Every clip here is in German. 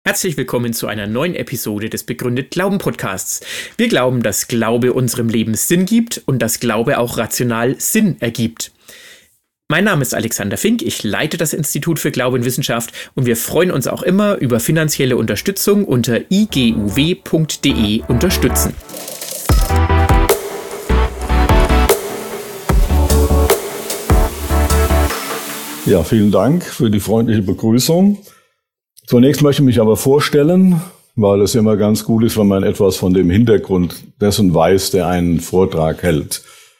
Herzlich willkommen zu einer neuen Episode des Begründet Glauben Podcasts. Wir glauben, dass Glaube unserem Leben Sinn gibt und dass Glaube auch rational Sinn ergibt. Mein Name ist Alexander Fink, ich leite das Institut für Glaube und Wissenschaft und wir freuen uns auch immer über finanzielle Unterstützung unter iguw.de unterstützen. Ja, vielen Dank für die freundliche Begrüßung. Zunächst möchte ich mich aber vorstellen, weil es immer ganz gut ist, wenn man etwas von dem Hintergrund dessen weiß, der einen Vortrag hält.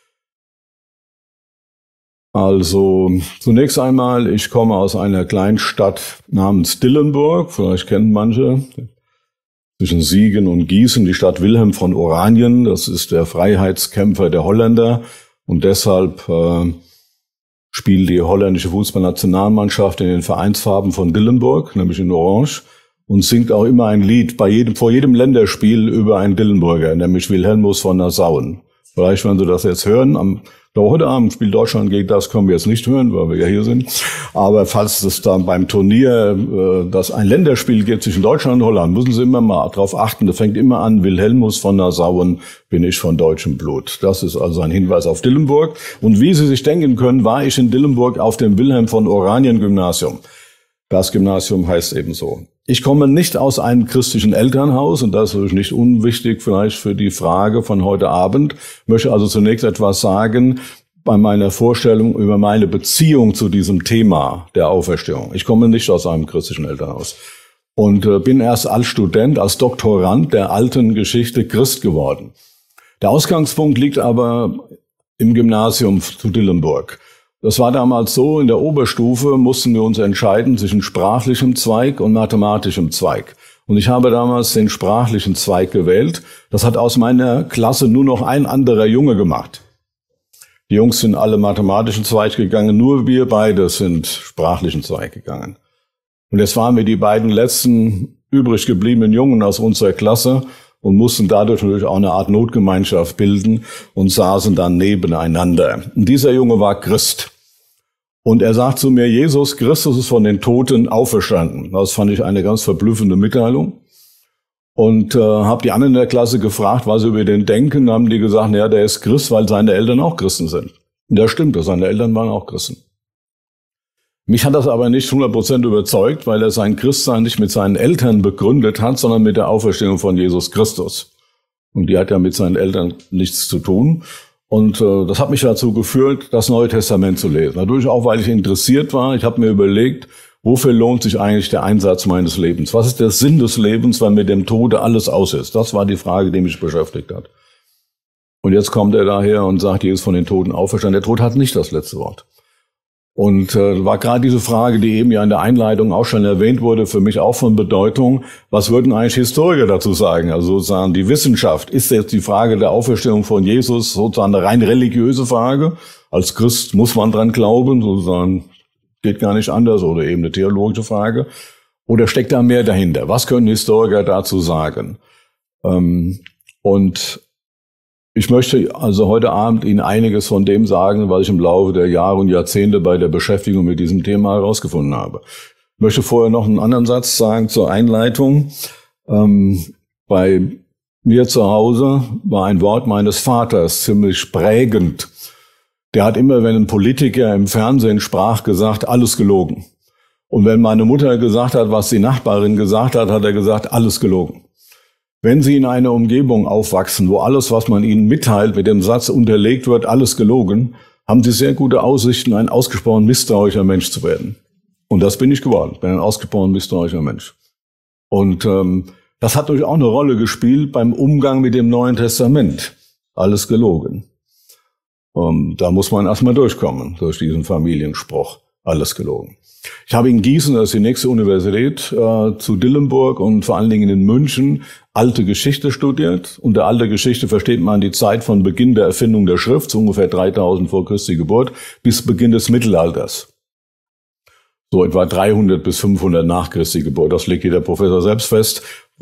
Also zunächst einmal, ich komme aus einer Kleinstadt namens Dillenburg, vielleicht kennen manche, zwischen Siegen und Gießen, die Stadt Wilhelm von Oranien, das ist der Freiheitskämpfer der Holländer und deshalb spielt die holländische Fußballnationalmannschaft in den Vereinsfarben von Dillenburg, nämlich in Orange, und singt auch immer ein Lied vor jedem Länderspiel über einen Dillenburger, nämlich Wilhelmus von Nassau. Vielleicht, wenn Sie das jetzt hören, heute Abend spielt Deutschland gegen das, können wir jetzt nicht hören, weil wir ja hier sind. Aber falls es dann beim Turnier, dass ein Länderspiel gibt zwischen Deutschland und Holland, müssen Sie immer mal darauf achten, das fängt immer an, Wilhelmus von Nassau, bin ich von deutschem Blut. Das ist also ein Hinweis auf Dillenburg. Und wie Sie sich denken können, war ich in Dillenburg auf dem Wilhelm von Oranien Gymnasium. Das Gymnasium heißt ebenso. Ich komme nicht aus einem christlichen Elternhaus und das ist nicht unwichtig vielleicht für die Frage von heute Abend. Ich möchte also zunächst etwas sagen bei meiner Vorstellung über meine Beziehung zu diesem Thema der Auferstehung. Ich komme nicht aus einem christlichen Elternhaus und bin erst als Student, als Doktorand der alten Geschichte Christ geworden. Der Ausgangspunkt liegt aber im Gymnasium zu Dillenburg. Das war damals so, in der Oberstufe mussten wir uns entscheiden zwischen sprachlichem Zweig und mathematischem Zweig. Und ich habe damals den sprachlichen Zweig gewählt. Das hat aus meiner Klasse nur noch ein anderer Junge gemacht. Die Jungs sind alle mathematischen Zweig gegangen, nur wir beide sind sprachlichen Zweig gegangen. Und jetzt waren wir die beiden letzten übrig gebliebenen Jungen aus unserer Klasse und mussten dadurch natürlich auch eine Art Notgemeinschaft bilden und saßen dann nebeneinander. Und dieser Junge war Christ. Und er sagt zu mir, Jesus Christus ist von den Toten auferstanden. Das fand ich eine ganz verblüffende Mitteilung. Und habe die anderen in der Klasse gefragt, was sie über den denken. Haben die gesagt, naja, der ist Christ, weil seine Eltern auch Christen sind. Und das stimmt, seine Eltern waren auch Christen. Mich hat das aber nicht 100% überzeugt, weil er sein Christsein nicht mit seinen Eltern begründet hat, sondern mit der Auferstehung von Jesus Christus. Und die hat ja mit seinen Eltern nichts zu tun. Und das hat mich dazu geführt, das Neue Testament zu lesen. Natürlich auch, weil ich interessiert war. Ich habe mir überlegt, wofür lohnt sich eigentlich der Einsatz meines Lebens? Was ist der Sinn des Lebens, wenn mit dem Tode alles aus ist? Das war die Frage, die mich beschäftigt hat. Und jetzt kommt er daher und sagt, Jesus von den Toten auferstanden. Der Tod hat nicht das letzte Wort. Und war gerade diese Frage, die eben ja in der Einleitung auch schon erwähnt wurde, für mich auch von Bedeutung. Was würden eigentlich Historiker dazu sagen? Also sozusagen die Wissenschaft. Ist jetzt die Frage der Auferstehung von Jesus sozusagen eine rein religiöse Frage? Als Christ muss man dran glauben, sozusagen geht gar nicht anders, oder eben eine theologische Frage. Oder steckt da mehr dahinter? Was können Historiker dazu sagen? Und ich möchte also heute Abend Ihnen einiges von dem sagen, was ich im Laufe der Jahre und Jahrzehnte bei der Beschäftigung mit diesem Thema herausgefunden habe. Ich möchte vorher noch einen anderen Satz sagen zur Einleitung. Bei mir zu Hause war ein Wort meines Vaters ziemlich prägend. Der hat immer, wenn ein Politiker im Fernsehen sprach, gesagt, alles gelogen. Und wenn meine Mutter gesagt hat, was die Nachbarin gesagt hat, hat er gesagt, alles gelogen. Wenn Sie in einer Umgebung aufwachsen, wo alles, was man Ihnen mitteilt, mit dem Satz unterlegt wird, alles gelogen, haben Sie sehr gute Aussichten, ein ausgesprochen misstrauischer Mensch zu werden. Und das bin ich geworden, bin ein ausgesprochen misstrauischer Mensch. Und das hat natürlich auch eine Rolle gespielt beim Umgang mit dem Neuen Testament. Alles gelogen. Da muss man erstmal durchkommen, durch diesen Familienspruch. Alles gelogen. Ich habe in Gießen, das ist die nächste Universität, zu Dillenburg und vor allen Dingen in München, alte Geschichte studiert. Unter alter Geschichte versteht man die Zeit von Beginn der Erfindung der Schrift, so ungefähr 3000 vor Christi Geburt, bis Beginn des Mittelalters. So etwa 300 bis 500 nach Christi Geburt. Das legt jeder Professor selbst fest.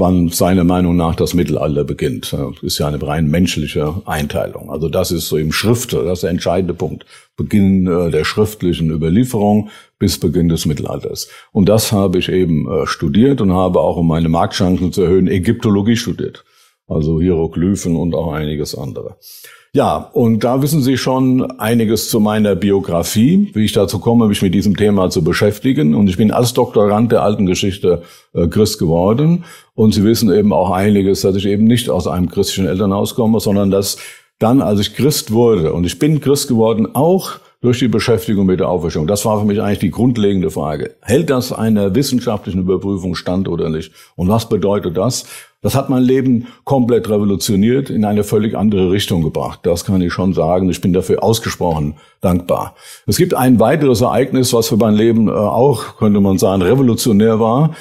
wann seiner Meinung nach das Mittelalter beginnt. Das ist ja eine rein menschliche Einteilung. Also das ist so im Schrift, das ist der entscheidende Punkt. Beginn der schriftlichen Überlieferung bis Beginn des Mittelalters. Und das habe ich eben studiert und habe auch, um meine Marktchancen zu erhöhen, Ägyptologie studiert. Also Hieroglyphen und auch einiges andere. Ja, und da wissen Sie schon einiges zu meiner Biografie, wie ich dazu komme, mich mit diesem Thema zu beschäftigen. Und ich bin als Doktorand der alten Geschichte Christ geworden. Und Sie wissen eben auch einiges, dass ich eben nicht aus einem christlichen Elternhaus komme, sondern dass dann, als ich Christ wurde, und ich bin Christ geworden, auch durch die Beschäftigung mit der Auferstehung. Das war für mich eigentlich die grundlegende Frage. Hält das einer wissenschaftlichen Überprüfung stand oder nicht? Und was bedeutet das? Das hat mein Leben komplett revolutioniert, in eine völlig andere Richtung gebracht. Das kann ich schon sagen. Ich bin dafür ausgesprochen dankbar. Es gibt ein weiteres Ereignis, was für mein Leben auch, könnte man sagen, revolutionär war.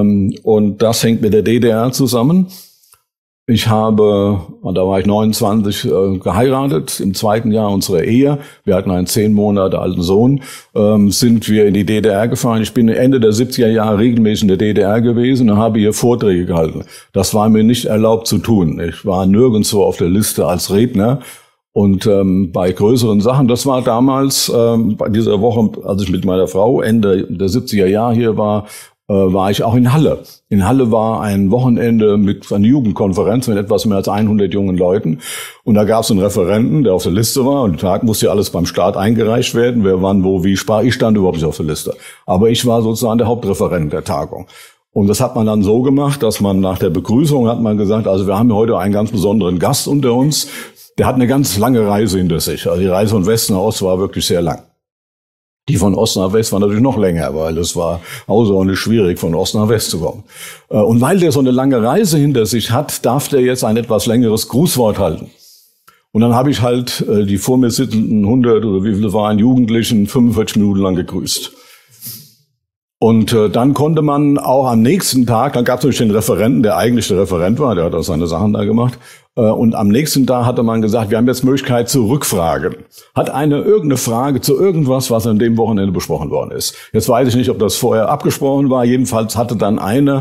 Und das hängt mit der DDR zusammen. Ich habe, da war ich 29, geheiratet, im 2. Jahr unserer Ehe. Wir hatten einen 10 Monate alten Sohn, sind wir in die DDR gefahren. Ich bin Ende der 70er Jahre regelmäßig in der DDR gewesen und habe hier Vorträge gehalten. Das war mir nicht erlaubt zu tun. Ich war nirgendwo auf der Liste als Redner. Und bei größeren Sachen, das war damals, bei dieser Woche, als ich mit meiner Frau Ende der 70er Jahre hier war ich auch in Halle. In Halle war ein Wochenende mit einer Jugendkonferenz mit etwas mehr als 100 jungen Leuten. Und da gab es einen Referenten, der auf der Liste war. Und den Tag musste ja alles beim Staat eingereicht werden. Wer wann, wo, wie sprach. Ich stand überhaupt nicht auf der Liste. Aber ich war sozusagen der Hauptreferent der Tagung. Und das hat man dann so gemacht, dass man nach der Begrüßung hat man gesagt, also wir haben heute einen ganz besonderen Gast unter uns. Der hat eine ganz lange Reise hinter sich. Also die Reise von Westen nach Ost war wirklich sehr lang. Die von Ost nach West war natürlich noch länger, weil es war außerordentlich schwierig, von Ost nach West zu kommen. Und weil der so eine lange Reise hinter sich hat, darf der jetzt ein etwas längeres Grußwort halten. Und dann habe ich halt die vor mir sitzenden 100 oder wie viele waren Jugendlichen 45 Minuten lang gegrüßt. Und dann konnte man auch am nächsten Tag, dann gab es natürlich den Referenten, der eigentlich der Referent war, der hat auch seine Sachen da gemacht. Und am nächsten Tag hatte man gesagt, wir haben jetzt Möglichkeit zur Rückfrage. Hat einer irgendeine Frage zu irgendwas, was an dem Wochenende besprochen worden ist? Jetzt weiß ich nicht, ob das vorher abgesprochen war. Jedenfalls hatte dann eine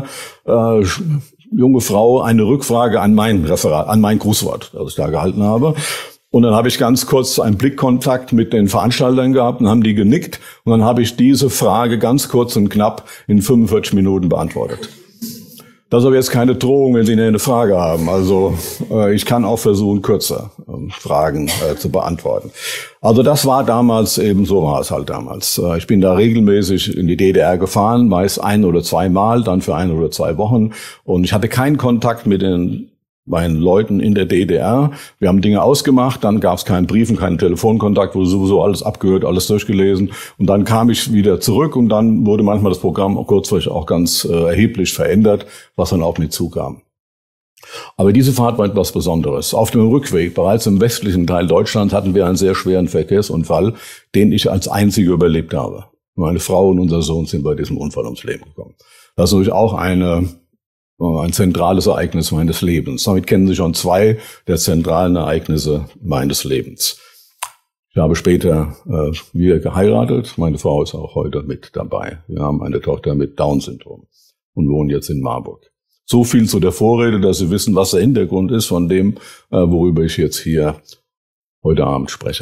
junge Frau eine Rückfrage an mein Referat, an mein Grußwort, das ich da gehalten habe. Und dann habe ich ganz kurz einen Blickkontakt mit den Veranstaltern gehabt und haben die genickt. Und dann habe ich diese Frage ganz kurz und knapp in 45 Minuten beantwortet. Das ist aber jetzt keine Drohung, wenn Sie eine Frage haben. Also ich kann auch versuchen, kürzer Fragen zu beantworten. Also das war damals eben, so war es halt damals. Ich bin da regelmäßig in die DDR gefahren, meist 1 oder 2 Mal, dann für 1 oder 2 Wochen. Und ich hatte keinen Kontakt mit meinen Leuten in der DDR. Wir haben Dinge ausgemacht, dann gab es keinen Briefen, keinen Telefonkontakt, wurde sowieso alles abgehört, alles durchgelesen. Und dann kam ich wieder zurück und dann wurde manchmal das Programm kurzfristig auch ganz erheblich verändert, was dann auch mit zukam. Aber diese Fahrt war etwas Besonderes. Auf dem Rückweg, bereits im westlichen Teil Deutschlands, hatten wir einen sehr schweren Verkehrsunfall, den ich als Einziger überlebt habe. Meine Frau und unser Sohn sind bei diesem Unfall ums Leben gekommen. Das ist natürlich auch ein zentrales Ereignis meines Lebens. Damit kennen Sie schon 2 der zentralen Ereignisse meines Lebens. Ich habe später wieder geheiratet. Meine Frau ist auch heute mit dabei. Wir haben eine Tochter mit Down-Syndrom und wohnen jetzt in Marburg. So viel zu der Vorrede, dass Sie wissen, was der Hintergrund ist von dem, worüber ich jetzt hier heute Abend spreche.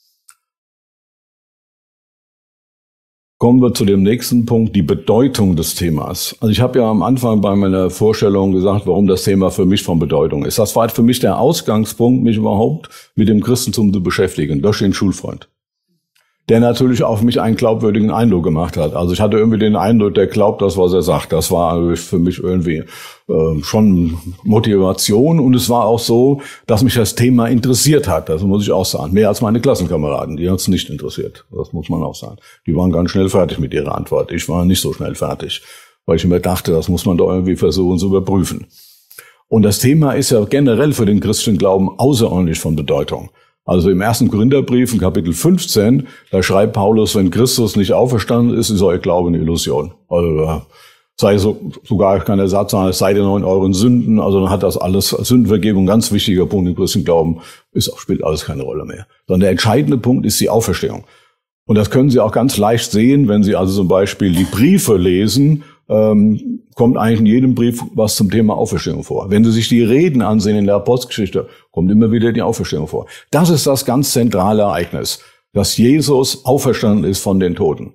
Kommen wir zu dem nächsten Punkt, die Bedeutung des Themas. Also ich habe ja am Anfang bei meiner Vorstellung gesagt, warum das Thema für mich von Bedeutung ist. Das war für mich der Ausgangspunkt, mich überhaupt mit dem Christentum zu beschäftigen, durch den Schulfreund, der natürlich auf mich einen glaubwürdigen Eindruck gemacht hat. Also ich hatte irgendwie den Eindruck, der glaubt das, was er sagt. Das war für mich irgendwie schon Motivation. Und es war auch so, dass mich das Thema interessiert hat. Das muss ich auch sagen. Mehr als meine Klassenkameraden. Die hat es nicht interessiert. Das muss man auch sagen. Die waren ganz schnell fertig mit ihrer Antwort. Ich war nicht so schnell fertig, weil ich mir dachte, das muss man doch irgendwie versuchen zu überprüfen. Und das Thema ist ja generell für den christlichen Glauben außerordentlich von Bedeutung. Also im 1. Korintherbrief, in Kapitel 15, da schreibt Paulus, wenn Christus nicht auferstanden ist, ist euer Glaube eine Illusion. Also sei sogar kann der Satz sagen, es sei denn in euren Sünden. Also dann hat das alles, Sündenvergebung, ganz wichtiger Punkt im christlichen Glauben, spielt alles keine Rolle mehr. Sondern der entscheidende Punkt ist die Auferstehung. Und das können Sie auch ganz leicht sehen, wenn Sie also zum Beispiel die Briefe lesen kommt eigentlich in jedem Brief was zum Thema Auferstehung vor. Wenn Sie sich die Reden ansehen in der Apostelgeschichte, kommt immer wieder die Auferstehung vor. Das ist das ganz zentrale Ereignis, dass Jesus auferstanden ist von den Toten.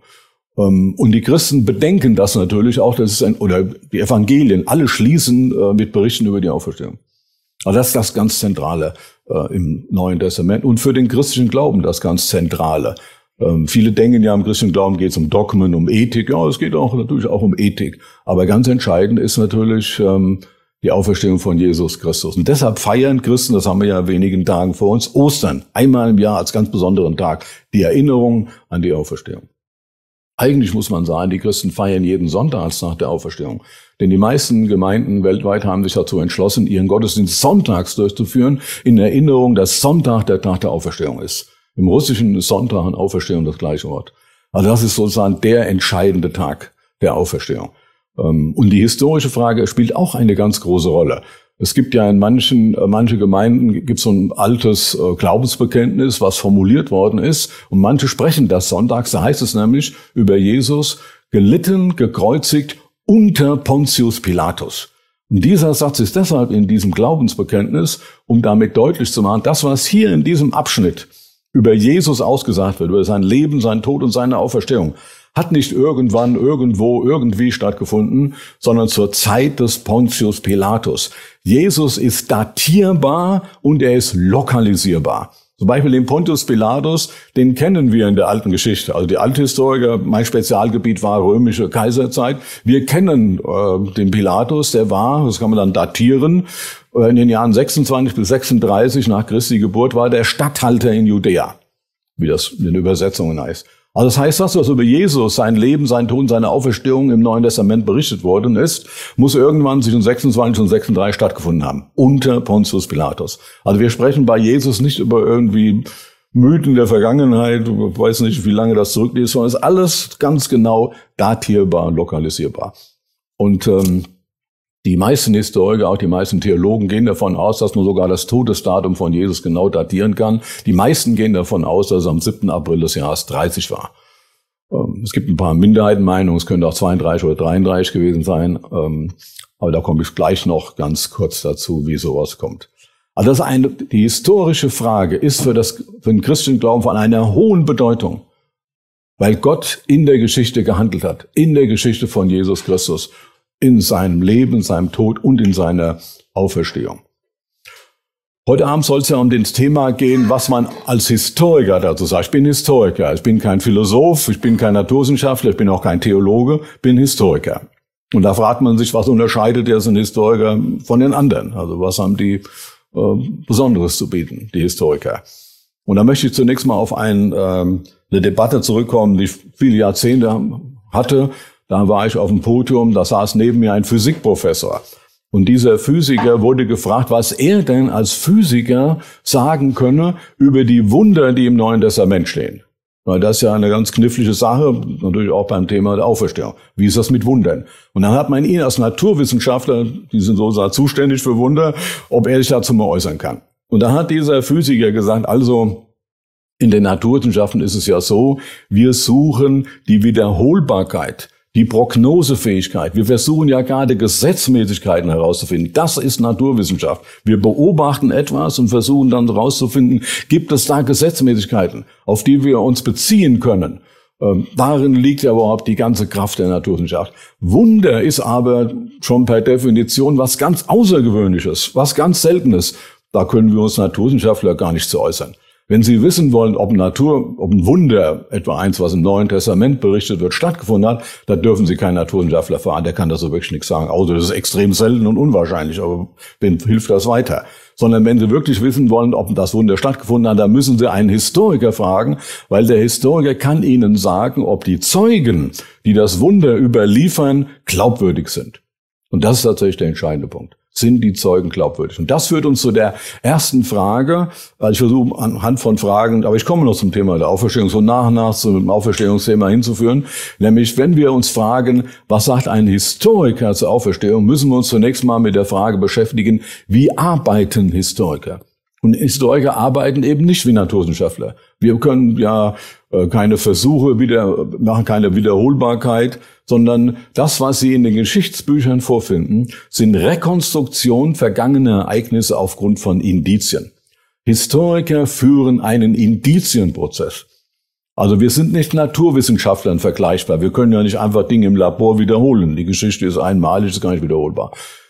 Und die Christen bedenken das natürlich auch, oder die Evangelien, alle schließen mit Berichten über die Auferstehung. Also das ist das ganz Zentrale im Neuen Testament und für den christlichen Glauben das ganz Zentrale. Viele denken ja, im christlichen Glauben geht es um Dogmen, um Ethik. Ja, es geht natürlich auch um Ethik. Aber ganz entscheidend ist natürlich die Auferstehung von Jesus Christus. Und deshalb feiern Christen, das haben wir ja in wenigen Tagen vor uns, Ostern, einmal im Jahr als ganz besonderen Tag, die Erinnerung an die Auferstehung. Eigentlich muss man sagen, die Christen feiern jeden Sonntag als Tag der Auferstehung. Denn die meisten Gemeinden weltweit haben sich dazu entschlossen, ihren Gottesdienst sonntags durchzuführen, in Erinnerung, dass Sonntag der Tag der Auferstehung ist. Im Russischen ist Sonntag und Auferstehung das gleiche Wort. Also das ist sozusagen der entscheidende Tag der Auferstehung. Und die historische Frage spielt auch eine ganz große Rolle. Es gibt ja in manche Gemeinden gibt so ein altes Glaubensbekenntnis, was formuliert worden ist. Und manche sprechen das sonntags. Da heißt es nämlich über Jesus, gelitten, gekreuzigt unter Pontius Pilatus. Und dieser Satz ist deshalb in diesem Glaubensbekenntnis, um damit deutlich zu machen, das, was hier in diesem Abschnitt über Jesus ausgesagt wird, über sein Leben, seinen Tod und seine Auferstehung, hat nicht irgendwann, irgendwo, irgendwie stattgefunden, sondern zur Zeit des Pontius Pilatus. Jesus ist datierbar und er ist lokalisierbar. Zum Beispiel den Pontius Pilatus, den kennen wir in der alten Geschichte. Also die Althistoriker, mein Spezialgebiet war römische Kaiserzeit. Wir kennen den Pilatus, der war, das kann man dann datieren, in den Jahren 26 bis 36 nach Christi Geburt war der Statthalter in Judäa, wie das in den Übersetzungen heißt. Also das heißt, das, was über Jesus, sein Leben, sein Tod, seine Auferstehung im Neuen Testament berichtet worden ist, muss irgendwann zwischen 26 und 36 stattgefunden haben, unter Pontius Pilatus. Also wir sprechen bei Jesus nicht über irgendwie Mythen der Vergangenheit, ich weiß nicht, wie lange das zurückliegt, sondern es ist alles ganz genau datierbar und lokalisierbar. Und die meisten Historiker, auch die meisten Theologen gehen davon aus, dass man sogar das Todesdatum von Jesus genau datieren kann. Die meisten gehen davon aus, dass es am 7. April des Jahres 30 war. Es gibt ein paar Minderheitenmeinungen, es könnte auch 32 oder 33 gewesen sein. Aber da komme ich gleich noch ganz kurz dazu, wie sowas kommt. Also die historische Frage ist für den christlichen Glauben von einer hohen Bedeutung, weil Gott in der Geschichte gehandelt hat, in der Geschichte von Jesus Christus, in seinem Leben, seinem Tod und in seiner Auferstehung. Heute Abend soll es ja um das Thema gehen, was man als Historiker dazu sagt. Ich bin Historiker, ich bin kein Philosoph, ich bin kein Naturwissenschaftler, ich bin auch kein Theologe, bin Historiker. Und da fragt man sich, was unterscheidet jetzt ein Historiker von den anderen? Also was haben die Besonderes zu bieten, die Historiker? Und da möchte ich zunächst mal auf eine Debatte zurückkommen, die ich viele Jahrzehnte hatte. Da war ich auf dem Podium, da saß neben mir ein Physikprofessor. Und dieser Physiker wurde gefragt, was er denn als Physiker sagen könne über die Wunder, die im Neuen Testament stehen. Weil das ist ja eine ganz knifflige Sache, natürlich auch beim Thema der Auferstehung. Wie ist das mit Wundern? Und dann hat man ihn als Naturwissenschaftler, die sind sozusagen zuständig für Wunder, ob er sich dazu mal äußern kann. Und da hat dieser Physiker gesagt, also in den Naturwissenschaften ist es ja so, wir suchen die Wiederholbarkeit, die Prognosefähigkeit. Wir versuchen ja gerade Gesetzmäßigkeiten herauszufinden. Das ist Naturwissenschaft. Wir beobachten etwas und versuchen dann herauszufinden, gibt es da Gesetzmäßigkeiten, auf die wir uns beziehen können. Darin liegt ja überhaupt die ganze Kraft der Naturwissenschaft. Wunder ist aber schon per Definition was ganz Außergewöhnliches, was ganz Seltenes. Da können wir uns Naturwissenschaftler gar nicht zu äußern. Wenn Sie wissen wollen, ob ein Wunder, etwa eins, was im Neuen Testament berichtet wird, stattgefunden hat, da dürfen Sie keinen Naturwissenschaftler fragen, der kann das so wirklich nichts sagen. Außer das ist extrem selten und unwahrscheinlich, aber wem hilft das weiter? Sondern wenn Sie wirklich wissen wollen, ob das Wunder stattgefunden hat, dann müssen Sie einen Historiker fragen, weil der Historiker kann Ihnen sagen, ob die Zeugen, die das Wunder überliefern, glaubwürdig sind. Und das ist tatsächlich der entscheidende Punkt. Sind die Zeugen glaubwürdig? Und das führt uns zu der ersten Frage, weil ich versuche anhand von Fragen, aber ich komme noch zum Thema der Auferstehung, so nach und nach zum Auferstehungsthema hinzuführen, nämlich wenn wir uns fragen, was sagt ein Historiker zur Auferstehung, müssen wir uns zunächst mal mit der Frage beschäftigen, wie arbeiten Historiker? Und Historiker arbeiten eben nicht wie Naturwissenschaftler. Wir können ja keine Versuche machen keine Wiederholbarkeit, sondern das, was Sie in den Geschichtsbüchern vorfinden, sind Rekonstruktionen vergangener Ereignisse aufgrund von Indizien. Historiker führen einen Indizienprozess. Also wir sind nicht Naturwissenschaftlern vergleichbar. Wir können ja nicht einfach Dinge im Labor wiederholen. Die Geschichte ist einmalig, ist gar nicht wiederholbar.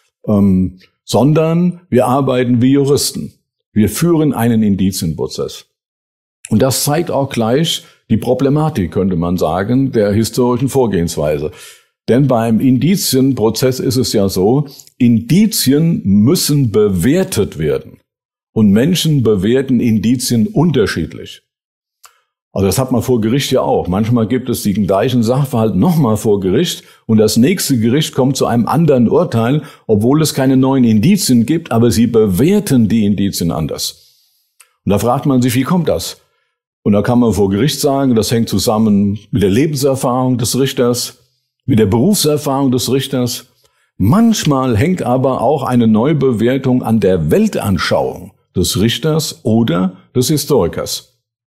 Sondern wir arbeiten wie Juristen. Wir führen einen Indizienprozess. Und das zeigt auch gleich die Problematik, könnte man sagen, der historischen Vorgehensweise. Denn beim Indizienprozess ist es ja so, Indizien müssen bewertet werden. Und Menschen bewerten Indizien unterschiedlich. Also das hat man vor Gericht ja auch. Manchmal gibt es den gleichen Sachverhalt nochmal vor Gericht und das nächste Gericht kommt zu einem anderen Urteil, obwohl es keine neuen Indizien gibt, aber sie bewerten die Indizien anders. Und da fragt man sich, wie kommt das? Und da kann man vor Gericht sagen, das hängt zusammen mit der Lebenserfahrung des Richters, mit der Berufserfahrung des Richters. Manchmal hängt aber auch eine Neubewertung an der Weltanschauung des Richters oder des Historikers.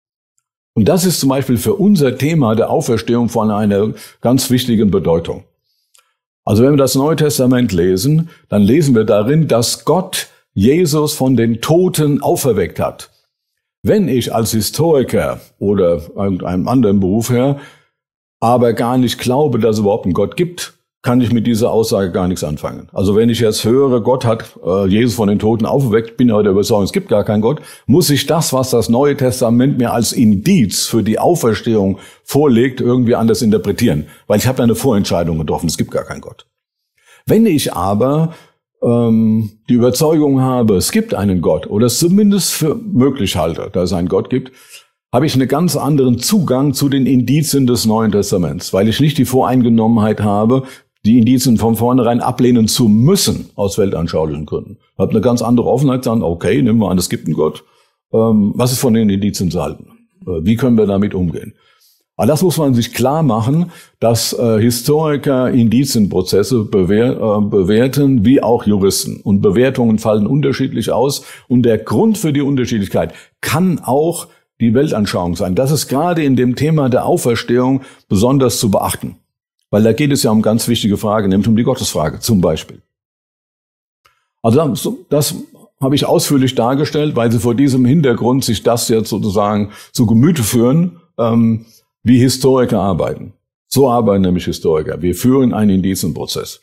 Und das ist zum Beispiel für unser Thema der Auferstehung von einer ganz wichtigen Bedeutung. Also wenn wir das Neue Testament lesen, dann lesen wir darin, dass Gott Jesus von den Toten auferweckt hat. Wenn ich als Historiker oder irgendeinem anderen Beruf her aber gar nicht glaube, dass es überhaupt einen Gott gibt, kann ich mit dieser Aussage gar nichts anfangen. Also wenn ich jetzt höre, Gott hat Jesus von den Toten auferweckt, bin ich der Überzeugung, es gibt gar keinen Gott, muss ich das, was das Neue Testament mir als Indiz für die Auferstehung vorlegt, irgendwie anders interpretieren. Weil ich habe ja eine Vorentscheidung getroffen, es gibt gar keinen Gott. Wenn ich aber die Überzeugung habe, es gibt einen Gott oder es zumindest für möglich halte, dass es einen Gott gibt, habe ich einen ganz anderen Zugang zu den Indizien des Neuen Testaments, weil ich nicht die Voreingenommenheit habe, die Indizien von vornherein ablehnen zu müssen aus weltanschaulichen Gründen. Ich habe eine ganz andere Offenheit, sagen, okay, nehmen wir an, es gibt einen Gott. Was ist von den Indizien zu halten? Wie können wir damit umgehen? Aber das muss man sich klar machen, dass Historiker Indizienprozesse bewerten, wie auch Juristen. Und Bewertungen fallen unterschiedlich aus. Und der Grund für die Unterschiedlichkeit kann auch die Weltanschauung sein. Das ist gerade in dem Thema der Auferstehung besonders zu beachten. Weil da geht es ja um ganz wichtige Fragen, nämlich um die Gottesfrage zum Beispiel. Also das habe ich ausführlich dargestellt, weil Sie vor diesem Hintergrund sich das jetzt sozusagen zu Gemüte führen, wie Historiker arbeiten. So arbeiten nämlich Historiker. Wir führen einen Indizienprozess.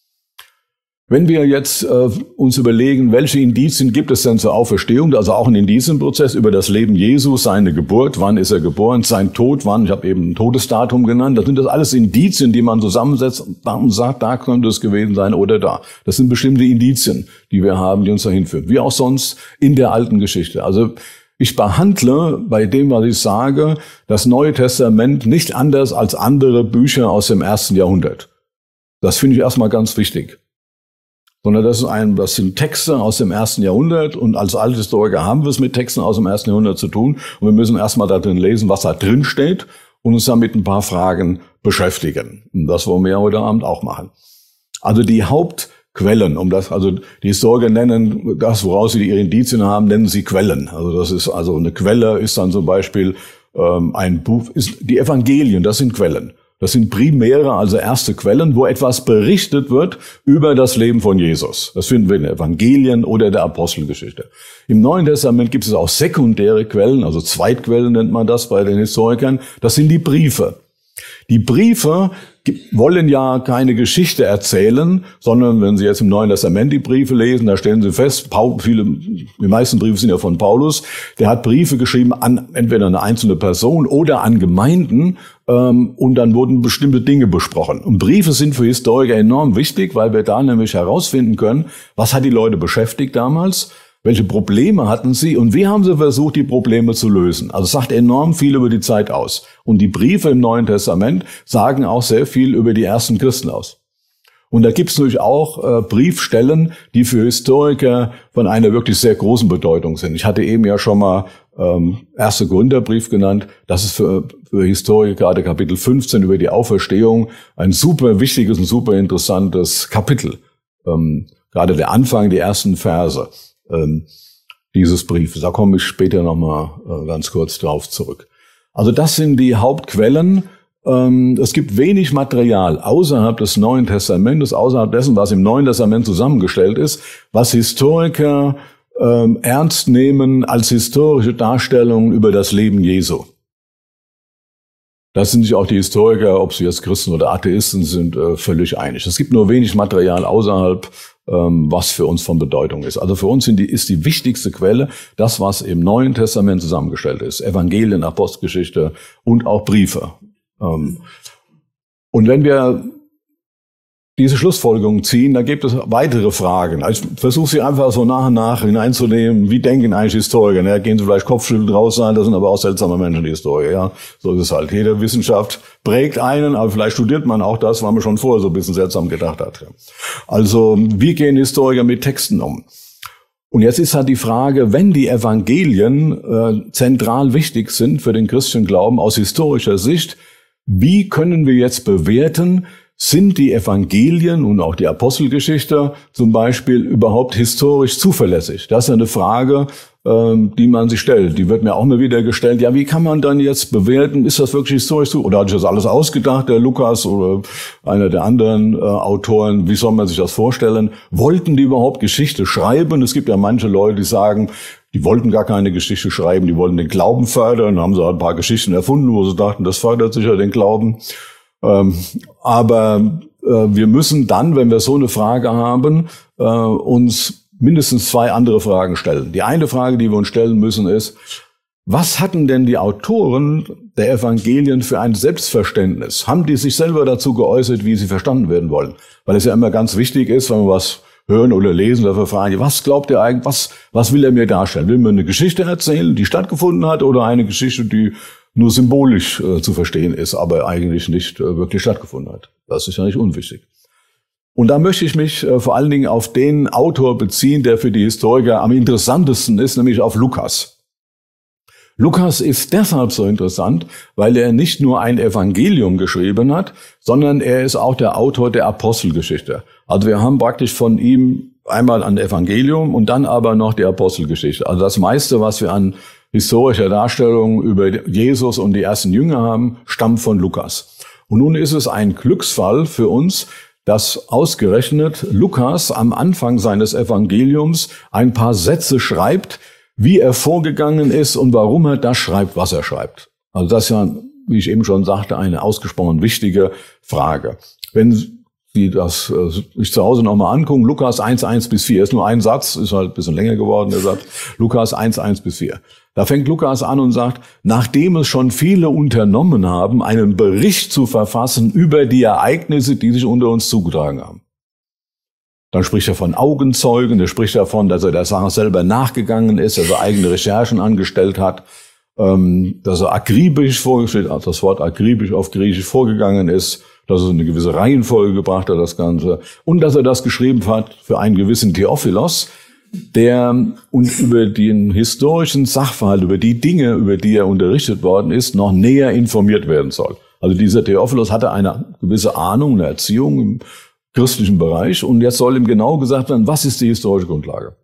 Wenn wir jetzt uns überlegen, welche Indizien gibt es denn zur Auferstehung, also auch ein Indizienprozess über das Leben Jesu, seine Geburt, wann ist er geboren, sein Tod, wann, ich habe eben ein Todesdatum genannt, das sind das alles Indizien, die man zusammensetzt und sagt, da könnte es gewesen sein oder da. Das sind bestimmte Indizien, die wir haben, die uns dahin führen, wie auch sonst in der alten Geschichte. Also ich behandle bei dem, was ich sage, das Neue Testament nicht anders als andere Bücher aus dem 1. Jahrhundert. Das finde ich erstmal ganz wichtig. Sondern das sind Texte aus dem 1. Jahrhundert und als Althistoriker haben wir es mit Texten aus dem 1. Jahrhundert zu tun und wir müssen erstmal da drin lesen, was da drin steht und uns damit ein paar Fragen beschäftigen. Und das wollen wir ja heute Abend auch machen. Also die Hauptquellen, also die Historiker nennen das, woraus sie ihre Indizien haben, nennen sie Quellen. Also das ist, also eine Quelle ist dann zum Beispiel ein Buch, die Evangelien, das sind Quellen. Das sind primäre, also erste Quellen, wo etwas berichtet wird über das Leben von Jesus. Das finden wir in den Evangelien oder der Apostelgeschichte. Im Neuen Testament gibt es auch sekundäre Quellen, also Zweitquellen nennt man das bei den Historikern. Das sind die Briefe. Die Briefe wollen ja keine Geschichte erzählen, sondern wenn Sie jetzt im Neuen Testament die Briefe lesen, da stellen Sie fest, die meisten Briefe sind ja von Paulus, der hat Briefe geschrieben an entweder eine einzelne Person oder an Gemeinden, und dann wurden bestimmte Dinge besprochen. Und Briefe sind für Historiker enorm wichtig, weil wir da nämlich herausfinden können, was hat die Leute beschäftigt damals, welche Probleme hatten sie und wie haben sie versucht, die Probleme zu lösen. Also es sagt enorm viel über die Zeit aus. Und die Briefe im Neuen Testament sagen auch sehr viel über die ersten Christen aus. Und da gibt es natürlich auch Briefstellen, die für Historiker von einer wirklich sehr großen Bedeutung sind. Ich hatte eben ja schon mal 1. Korintherbrief genannt. Das ist für Historiker gerade Kapitel 15 über die Auferstehung ein super wichtiges und super interessantes Kapitel. Gerade der Anfang, die ersten Verse dieses Briefes. Da komme ich später nochmal ganz kurz drauf zurück. Also das sind die Hauptquellen. es gibt wenig Material außerhalb des Neuen Testamentes, außerhalb dessen, was im Neuen Testament zusammengestellt ist, was Historiker ernst nehmen als historische Darstellungen über das Leben Jesu. Da sind sich auch die Historiker, ob sie jetzt Christen oder Atheisten sind, völlig einig. Es gibt nur wenig Material außerhalb, was für uns von Bedeutung ist. Also für uns ist die wichtigste Quelle das, was im Neuen Testament zusammengestellt ist. Evangelien, Apostelgeschichte und auch Briefe. Und wenn wir diese Schlussfolgerung ziehen, da gibt es weitere Fragen. Ich versuche sie einfach so nach und nach hineinzunehmen. Wie denken eigentlich Historiker? Da gehen sie vielleicht Kopfschütteln raus sein, das sind aber auch seltsame Menschen, die Historiker. Ja, so ist es halt. Jede Wissenschaft prägt einen, aber vielleicht studiert man auch das, was man schon vorher so ein bisschen seltsam gedacht hat. Also, wie gehen Historiker mit Texten um? Und jetzt ist halt die Frage, wenn die Evangelien zentral wichtig sind für den christlichen Glauben aus historischer Sicht, wie können wir jetzt bewerten, sind die Evangelien und auch die Apostelgeschichte zum Beispiel überhaupt historisch zuverlässig? Das ist eine Frage, die man sich stellt. Die wird mir auch immer wieder gestellt. Ja, wie kann man dann jetzt bewerten, ist das wirklich historisch zuverlässig? Oder hat sich das alles ausgedacht, der Lukas oder einer der anderen Autoren? Wie soll man sich das vorstellen? Wollten die überhaupt Geschichte schreiben? Es gibt ja manche Leute, die sagen, die wollten gar keine Geschichte schreiben, die wollten den Glauben fördern. Dann haben sie halt ein paar Geschichten erfunden, wo sie dachten, das fördert sicher den Glauben. Aber wir müssen dann, wenn wir so eine Frage haben, uns mindestens zwei andere Fragen stellen. Die eine Frage, die wir uns stellen müssen, ist, was hatten denn die Autoren der Evangelien für ein Selbstverständnis? Haben die sich selber dazu geäußert, wie sie verstanden werden wollen? Weil es ja immer ganz wichtig ist, wenn wir was hören oder lesen, dafür fragen, was glaubt ihr eigentlich, was will er mir darstellen? Will mir eine Geschichte erzählen, die stattgefunden hat, oder eine Geschichte, die nur symbolisch zu verstehen ist, aber eigentlich nicht wirklich stattgefunden hat? Das ist ja nicht unwichtig. Und da möchte ich mich vor allen Dingen auf den Autor beziehen, der für die Historiker am interessantesten ist, nämlich auf Lukas. Lukas ist deshalb so interessant, weil er nicht nur ein Evangelium geschrieben hat, sondern er ist auch der Autor der Apostelgeschichte. Also wir haben praktisch von ihm einmal ein Evangelium und dann aber noch die Apostelgeschichte. Also das meiste, was wir an historischer Darstellung über Jesus und die ersten Jünger haben, stammt von Lukas. Und nun ist es ein Glücksfall für uns, dass ausgerechnet Lukas am Anfang seines Evangeliums ein paar Sätze schreibt, wie er vorgegangen ist und warum er das schreibt, was er schreibt. Also das ist ja, wie ich eben schon sagte, eine ausgesprochen wichtige Frage. Wenn Sie das sich zu Hause nochmal angucken, Lukas 1:1-4, ist nur ein Satz, ist halt ein bisschen länger geworden, der Satz, Lukas 1:1-4. Da fängt Lukas an und sagt, nachdem es schon viele unternommen haben, einen Bericht zu verfassen über die Ereignisse, die sich unter uns zugetragen haben. Dann spricht er von Augenzeugen, er spricht davon, dass er der Sache selber nachgegangen ist, dass er eigene Recherchen angestellt hat, dass er akribisch vorgestellt hat, das Wort akribisch auf Griechisch vorgegangen ist, dass er eine gewisse Reihenfolge gebracht hat, das Ganze, und dass er das geschrieben hat für einen gewissen Theophilos, der uns über den historischen Sachverhalt, über die Dinge, über die er unterrichtet worden ist, noch näher informiert werden soll. Also dieser Theophilos hatte eine gewisse Ahnung, eine Erziehung im christlichen Bereich, und jetzt soll ihm genau gesagt werden, was ist die historische Grundlage.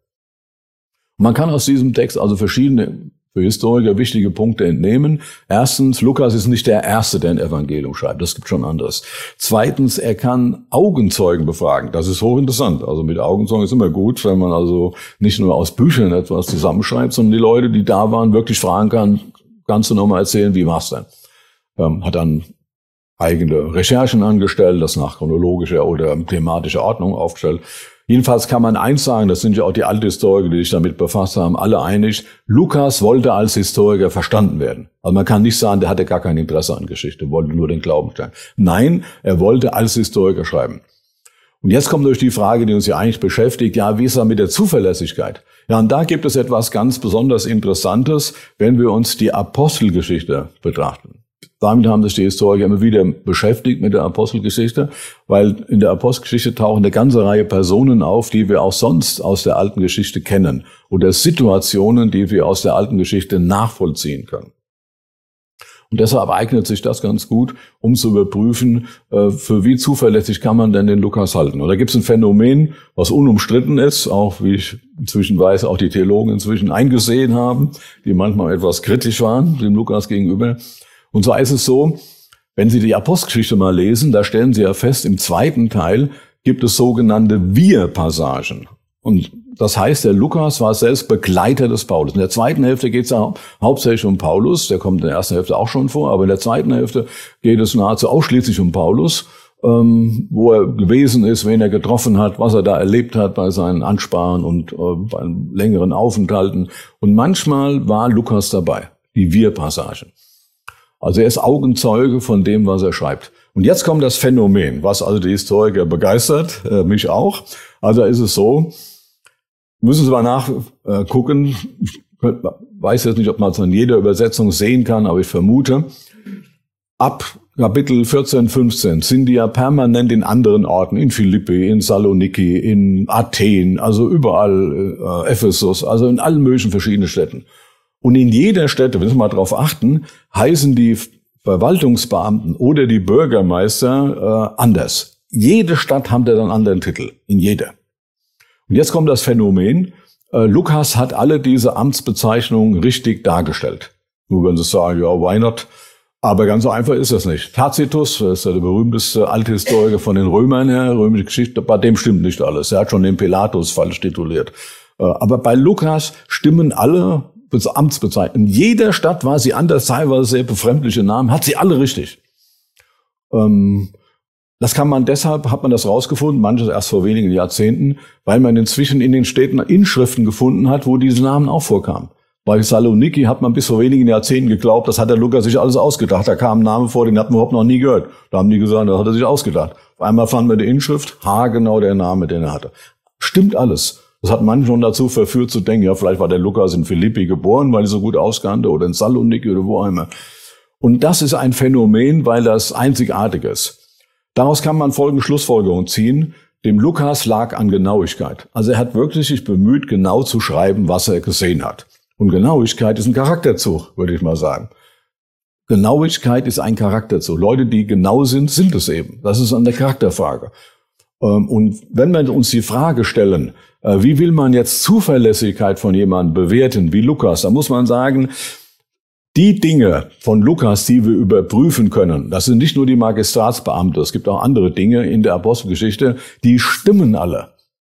Man kann aus diesem Text also verschiedene für Historiker wichtige Punkte entnehmen. Erstens, Lukas ist nicht der Erste, der ein Evangelium schreibt. Das gibt schon anderes. Zweitens, er kann Augenzeugen befragen. Das ist hochinteressant. Also mit Augenzeugen ist immer gut, wenn man also nicht nur aus Büchern etwas zusammenschreibt, sondern die Leute, die da waren, wirklich fragen kann, kannst du nochmal erzählen, wie war's denn? Hat dann eigene Recherchen angestellt, das nach chronologischer oder thematischer Ordnung aufgestellt. Jedenfalls kann man eins sagen, das sind ja auch die Althistoriker, die sich damit befasst haben, alle einig, Lukas wollte als Historiker verstanden werden. Also man kann nicht sagen, der hatte gar kein Interesse an Geschichte, wollte nur den Glauben stellen. Nein, er wollte als Historiker schreiben. Und jetzt kommt durch die Frage, die uns ja eigentlich beschäftigt, ja, wie ist das mit der Zuverlässigkeit? Ja, und da gibt es etwas ganz besonders Interessantes, wenn wir uns die Apostelgeschichte betrachten. Damit haben sich die Historiker immer wieder beschäftigt mit der Apostelgeschichte, weil in der Apostelgeschichte tauchen eine ganze Reihe Personen auf, die wir auch sonst aus der alten Geschichte kennen, oder Situationen, die wir aus der alten Geschichte nachvollziehen können. Und deshalb eignet sich das ganz gut, um zu überprüfen, für wie zuverlässig kann man denn den Lukas halten. Und da gibt es ein Phänomen, was unumstritten ist, auch wie ich inzwischen weiß, auch die Theologen inzwischen eingesehen haben, die manchmal etwas kritisch waren dem Lukas gegenüber. Und zwar ist es so, Wenn Sie die Apostelgeschichte mal lesen, da stellen Sie ja fest, im zweiten Teil gibt es sogenannte Wir-Passagen. Und das heißt, der Lukas war selbst Begleiter des Paulus. In der zweiten Hälfte geht es ja hauptsächlich um Paulus. Der kommt in der ersten Hälfte auch schon vor. Aber in der zweiten Hälfte geht es nahezu ausschließlich um Paulus, wo er gewesen ist, wen er getroffen hat, was er da erlebt hat bei seinen Ansprachen und bei längeren Aufenthalten. Und manchmal war Lukas dabei, die Wir-Passagen. Also er ist Augenzeuge von dem, was er schreibt. Und jetzt kommt das Phänomen, was also die Historiker begeistert, mich auch. Also ist es so, müssen Sie mal nachgucken, ich weiß jetzt nicht, ob man es in jeder Übersetzung sehen kann, aber ich vermute, ab Kapitel 14, 15 sind die ja permanent in anderen Orten, in Philippi, in Saloniki, in Athen, also überall, Ephesus, also in allen möglichen verschiedenen Städten. Und in jeder Stätte, wenn Sie mal darauf achten, heißen die Verwaltungsbeamten oder die Bürgermeister anders. Jede Stadt hat dann einen anderen Titel, in jeder. Und jetzt kommt das Phänomen, Lukas hat alle diese Amtsbezeichnungen richtig dargestellt. Nur wenn Sie sagen, ja, why not? Aber ganz so einfach ist das nicht. Tacitus, das ist ja der berühmteste Althistoriker von den Römern her, römische Geschichte, bei dem stimmt nicht alles. Er hat schon den Pilatus falsch tituliert. Aber bei Lukas stimmen alle Amtsbezeichnungen. In jeder Stadt war sie anders, teilweise sehr befremdliche Namen, hat sie alle richtig. Das kann man deshalb, hat man das rausgefunden, manches erst vor wenigen Jahrzehnten, weil man inzwischen in den Städten Inschriften gefunden hat, wo diese Namen auch vorkamen. Bei Saloniki hat man bis vor wenigen Jahrzehnten geglaubt, das hat der Lukas sich alles ausgedacht. Da kam ein Name vor, den hatten wir überhaupt noch nie gehört. Da haben die gesagt, das hat er sich ausgedacht. Auf einmal fanden wir die Inschrift, haargenau der Name, den er hatte. Stimmt alles. Das hat manchen schon dazu verführt zu denken, ja, vielleicht war der Lukas in Philippi geboren, weil er so gut auskannte, oder in Saloniki oder wo immer. Und das ist ein Phänomen, weil das einzigartig ist. Daraus kann man folgende Schlussfolgerung ziehen. Dem Lukas lag an Genauigkeit. Also er hat wirklich sich bemüht, genau zu schreiben, was er gesehen hat. Und Genauigkeit ist ein Charakterzug, würde ich mal sagen. Genauigkeit ist ein Charakterzug. Leute, die genau sind, sind es eben. Das ist eine Charakterfrage. Und wenn wir uns die Frage stellen, wie will man jetzt Zuverlässigkeit von jemandem bewerten, wie Lukas, dann muss man sagen, die Dinge von Lukas, die wir überprüfen können, das sind nicht nur die Magistratsbeamte, es gibt auch andere Dinge in der Apostelgeschichte, die stimmen alle.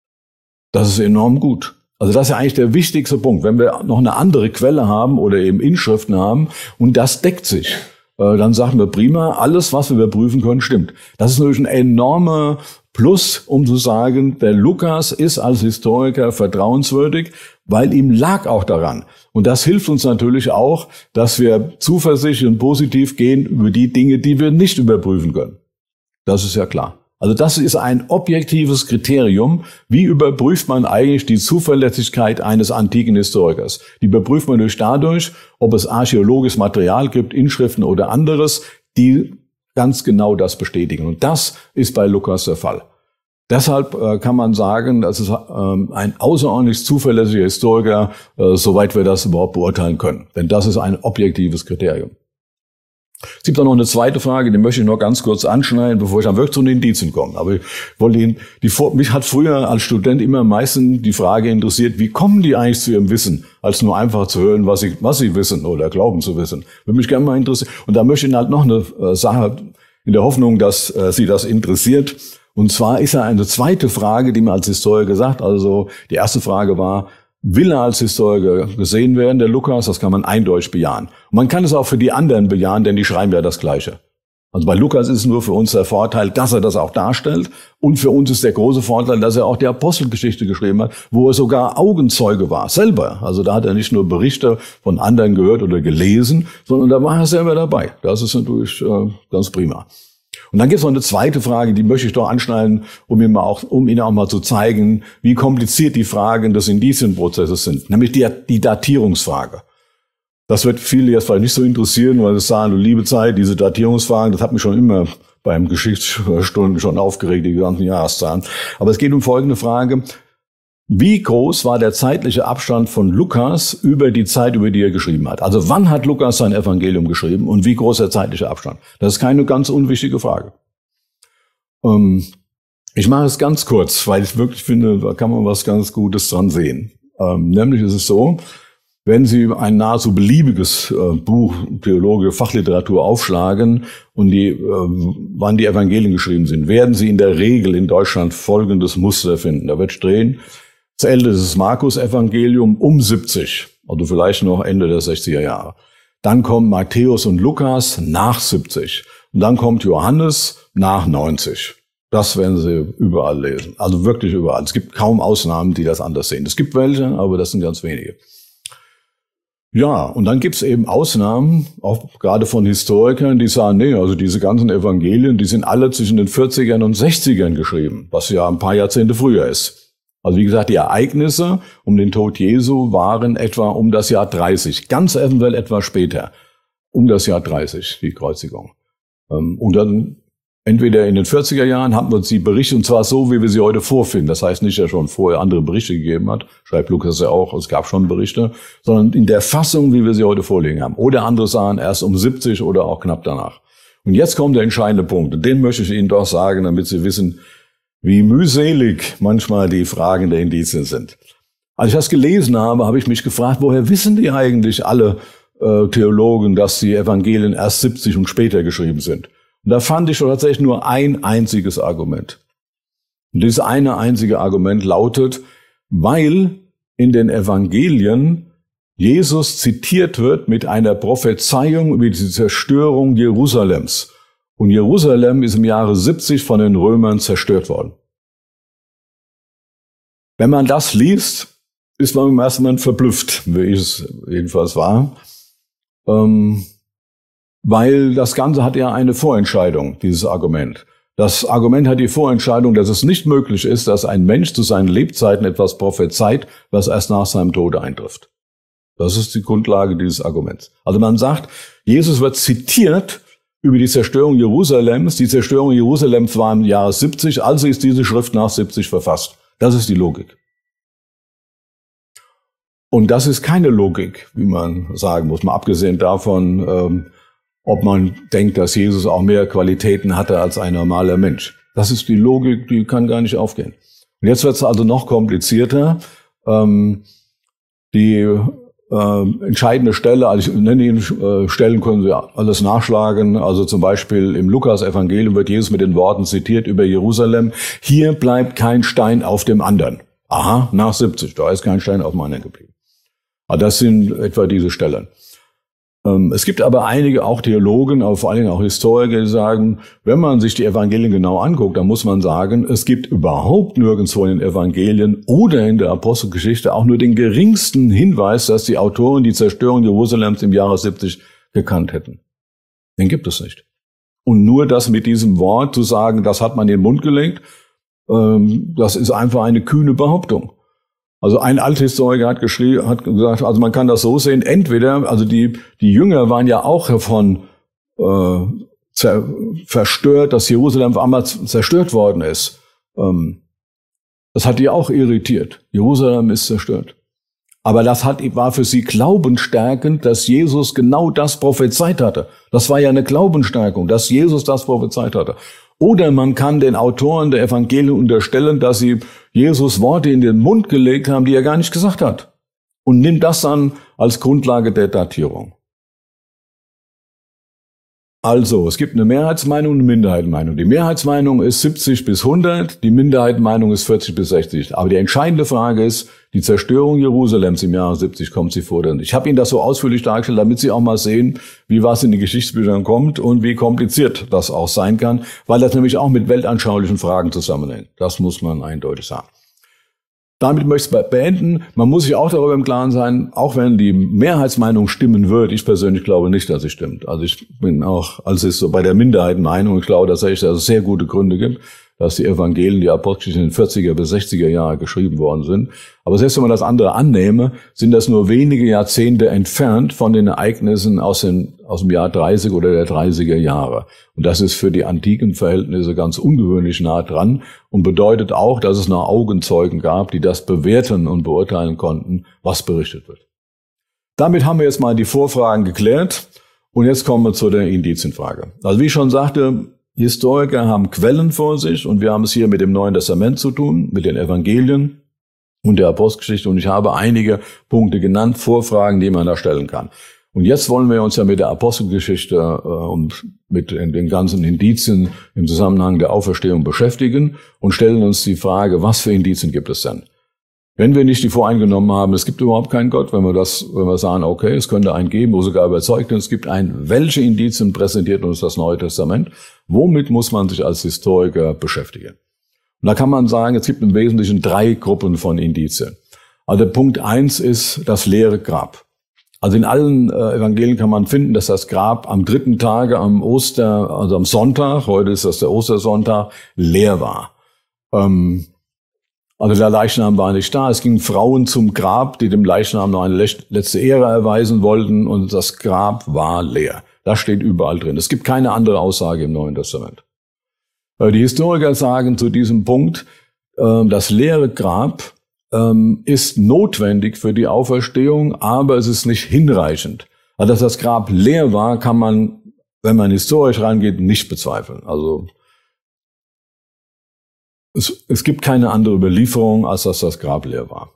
Das ist enorm gut. Also das ist ja eigentlich der wichtigste Punkt. Wenn wir noch eine andere Quelle haben oder eben Inschriften haben und das deckt sich, dann sagen wir prima, alles, was wir überprüfen können, stimmt. Das ist natürlich ein enormer Plus, um zu sagen, der Lukas ist als Historiker vertrauenswürdig, weil ihm lag auch daran. Und das hilft uns natürlich auch, dass wir zuversichtlich und positiv gehen über die Dinge, die wir nicht überprüfen können. Das ist ja klar. Also das ist ein objektives Kriterium. Wie überprüft man eigentlich die Zuverlässigkeit eines antiken Historikers? Die überprüft man dadurch, ob es archäologisches Material gibt, Inschriften oder anderes, die ganz genau das bestätigen. Und das ist bei Lukas der Fall. Deshalb kann man sagen, das ist ein außerordentlich zuverlässiger Historiker, soweit wir das überhaupt beurteilen können. Denn das ist ein objektives Kriterium. Es gibt auch noch eine zweite Frage, die möchte ich noch ganz kurz anschneiden, bevor ich dann wirklich zu den Indizien komme. Aber ich wollte Ihnen, mich hat früher als Student immer am meisten die Frage interessiert, wie kommen die eigentlich zu ihrem Wissen, als nur einfach zu hören, was sie wissen oder glauben zu wissen. Würde mich gerne mal interessieren. Und da möchte ich Ihnen halt noch eine Sache in der Hoffnung, dass Sie das interessiert. Und zwar ist ja eine zweite Frage, die man als Historiker sagt. Also die erste Frage war, will er als Historiker gesehen werden, der Lukas? Das kann man eindeutig bejahen. Und man kann es auch für die anderen bejahen, denn die schreiben ja das Gleiche. Also bei Lukas ist es nur für uns der Vorteil, dass er das auch darstellt. Und für uns ist der große Vorteil, dass er auch die Apostelgeschichte geschrieben hat, wo er sogar Augenzeuge war, selber. Also da hat er nicht nur Berichte von anderen gehört oder gelesen, sondern da war er selber dabei. Das ist natürlich ganz prima. Und dann gibt es noch eine zweite Frage, die möchte ich doch anschneiden, um Ihnen auch mal zu zeigen, wie kompliziert die Fragen des Indizienprozesses sind, nämlich die Datierungsfrage. Das wird viele jetzt vielleicht nicht so interessieren, weil sie sagen, du liebe Zeit, diese Datierungsfragen, das hat mich schon immer beim Geschichtsstunden schon aufgeregt, die ganzen Jahreszahlen. Aber es geht um folgende Frage. Wie groß war der zeitliche Abstand von Lukas über die Zeit, über die er geschrieben hat? Also wann hat Lukas sein Evangelium geschrieben und wie groß der zeitliche Abstand? Das ist keine ganz unwichtige Frage. Ich mache es ganz kurz, weil ich wirklich finde, da kann man was ganz Gutes dran sehen. Nämlich ist es so, wenn Sie ein nahezu beliebiges Buch Theologische Fachliteratur aufschlagen und wann die Evangelien geschrieben sind, werden Sie in der Regel in Deutschland folgendes Muster finden. Da wird stehen, das älteste Markus-Evangelium um 70, also vielleicht noch Ende der 60er Jahre. Dann kommt Matthäus und Lukas nach 70. Und dann kommt Johannes nach 90. Das werden Sie überall lesen. Also wirklich überall. Es gibt kaum Ausnahmen, die das anders sehen. Es gibt welche, aber das sind ganz wenige. Ja, und dann gibt es eben Ausnahmen, auch gerade von Historikern, die sagen, nee, also diese ganzen Evangelien, die sind alle zwischen den 40ern und 60ern geschrieben, was ja ein paar Jahrzehnte früher ist. Also wie gesagt, die Ereignisse um den Tod Jesu waren etwa um das Jahr 30, ganz eventuell etwas später, um das Jahr 30, die Kreuzigung. Und dann entweder in den 40er Jahren hatten wir uns die Berichte, und zwar so, wie wir sie heute vorfinden. Das heißt nicht, dass er schon vorher andere Berichte gegeben hat, schreibt Lukas ja auch, es gab schon Berichte, sondern in der Fassung, wie wir sie heute vorliegen haben. Oder andere sagen erst um 70 oder auch knapp danach. Und jetzt kommt der entscheidende Punkt, und den möchte ich Ihnen doch sagen, damit Sie wissen, wie mühselig manchmal die Fragen der Indizien sind. Als ich das gelesen habe, habe ich mich gefragt, woher wissen die eigentlich alle Theologen, dass die Evangelien erst 70 und später geschrieben sind? Und da fand ich tatsächlich nur ein einziges Argument. Und dieses eine einzige Argument lautet, weil in den Evangelien Jesus zitiert wird mit einer Prophezeiung über die Zerstörung Jerusalems. Und Jerusalem ist im Jahre 70 von den Römern zerstört worden. Wenn man das liest, ist man im ersten Moment verblüfft, wie ich es jedenfalls war. Weil das Ganze hat ja eine Vorentscheidung, dieses Argument. Das Argument hat die Vorentscheidung, dass es nicht möglich ist, dass ein Mensch zu seinen Lebzeiten etwas prophezeit, was erst nach seinem Tode eintrifft. Das ist die Grundlage dieses Arguments. Also man sagt, Jesus wird zitiert über die Zerstörung Jerusalems. Die Zerstörung Jerusalems war im Jahre 70, also ist diese Schrift nach 70 verfasst. Das ist die Logik. Und das ist keine Logik, wie man sagen muss, mal abgesehen davon, ob man denkt, dass Jesus auch mehr Qualitäten hatte als ein normaler Mensch. Das ist die Logik, die kann gar nicht aufgehen. Und jetzt wird es also noch komplizierter. Die entscheidende Stelle, also ich nenne Ihnen Stellen, können Sie alles nachschlagen. Also zum Beispiel im Lukas-Evangelium wird Jesus mit den Worten zitiert über Jerusalem. Hier bleibt kein Stein auf dem anderen. Aha, nach 70, da ist kein Stein auf dem anderen geblieben. Aber das sind etwa diese Stellen. Es gibt aber einige, auch Theologen, aber vor allen Dingen auch Historiker, die sagen, wenn man sich die Evangelien genau anguckt, dann muss man sagen, es gibt überhaupt nirgendwo in den Evangelien oder in der Apostelgeschichte auch nur den geringsten Hinweis, dass die Autoren die Zerstörung Jerusalems im Jahre 70 gekannt hätten. Den gibt es nicht. Und nur das mit diesem Wort zu sagen, das hat man in den Mund gelegt, das ist einfach eine kühne Behauptung. Also ein Althistoriker hat gesagt, also man kann das so sehen, entweder, also die Jünger waren ja auch davon verstört, dass Jerusalem auf einmal zerstört worden ist. Das hat die auch irritiert. Jerusalem ist zerstört. Aber das war für sie glaubensstärkend, dass Jesus genau das prophezeit hatte. Das war ja eine Glaubensstärkung, dass Jesus das prophezeit hatte. Oder man kann den Autoren der Evangelien unterstellen, dass sie Jesus Worte in den Mund gelegt haben, die er gar nicht gesagt hat. Und nimmt das dann als Grundlage der Datierung. Also, es gibt eine Mehrheitsmeinung und eine Minderheitenmeinung. Die Mehrheitsmeinung ist 70 bis 100, die Minderheitenmeinung ist 40 bis 60. Aber die entscheidende Frage ist, die Zerstörung Jerusalems im Jahre 70, kommt sie vor oder nicht? Ich habe Ihnen das so ausführlich dargestellt, damit Sie auch mal sehen, wie was in die Geschichtsbüchern kommt und wie kompliziert das auch sein kann, weil das nämlich auch mit weltanschaulichen Fragen zusammenhängt. Das muss man eindeutig sagen. Damit möchte ich beenden. Man muss sich auch darüber im Klaren sein, auch wenn die Mehrheitsmeinung stimmen wird, ich persönlich glaube nicht, dass sie stimmt. Also ich bin auch, also ist so bei der Minderheitenmeinung, ich glaube, dass es sehr gute Gründe gibt, dass die Evangelien, die Apostelgeschichte in den 40er bis 60er Jahren geschrieben worden sind. Aber selbst wenn man das andere annehme, sind das nur wenige Jahrzehnte entfernt von den Ereignissen aus dem Jahr 30 oder der 30er Jahre. Und das ist für die antiken Verhältnisse ganz ungewöhnlich nah dran und bedeutet auch, dass es noch Augenzeugen gab, die das bewerten und beurteilen konnten, was berichtet wird. Damit haben wir jetzt mal die Vorfragen geklärt und jetzt kommen wir zu der Indizienfrage. Also wie ich schon sagte, Historiker haben Quellen vor sich und wir haben es hier mit dem Neuen Testament zu tun, mit den Evangelien. und der Apostelgeschichte. Und ich habe einige Punkte genannt, Vorfragen, die man da stellen kann. Und jetzt wollen wir uns ja mit der Apostelgeschichte und mit den ganzen Indizien im Zusammenhang der Auferstehung beschäftigen und stellen uns die Frage, was für Indizien gibt es denn? Wenn wir nicht die voreingenommen haben, es gibt überhaupt keinen Gott, wenn wir sagen, okay, es könnte einen geben, wo sogar überzeugt ist, es gibt einen, welche Indizien präsentiert uns das Neue Testament? Womit muss man sich als Historiker beschäftigen? Und da kann man sagen, es gibt im Wesentlichen 3 Gruppen von Indizien. Also Punkt 1 ist das leere Grab. Also in allen Evangelien kann man finden, dass das Grab am 3. Tage am Sonntag, heute ist das der Ostersonntag, leer war. Also der Leichnam war nicht da. Es gingen Frauen zum Grab, die dem Leichnam noch eine letzte Ehre erweisen wollten, und das Grab war leer. Das steht überall drin. Es gibt keine andere Aussage im Neuen Testament. Die Historiker sagen zu diesem Punkt, das leere Grab ist notwendig für die Auferstehung, aber es ist nicht hinreichend. Also dass das Grab leer war, kann man, wenn man historisch rangeht, nicht bezweifeln. Also es gibt keine andere Überlieferung, als dass das Grab leer war.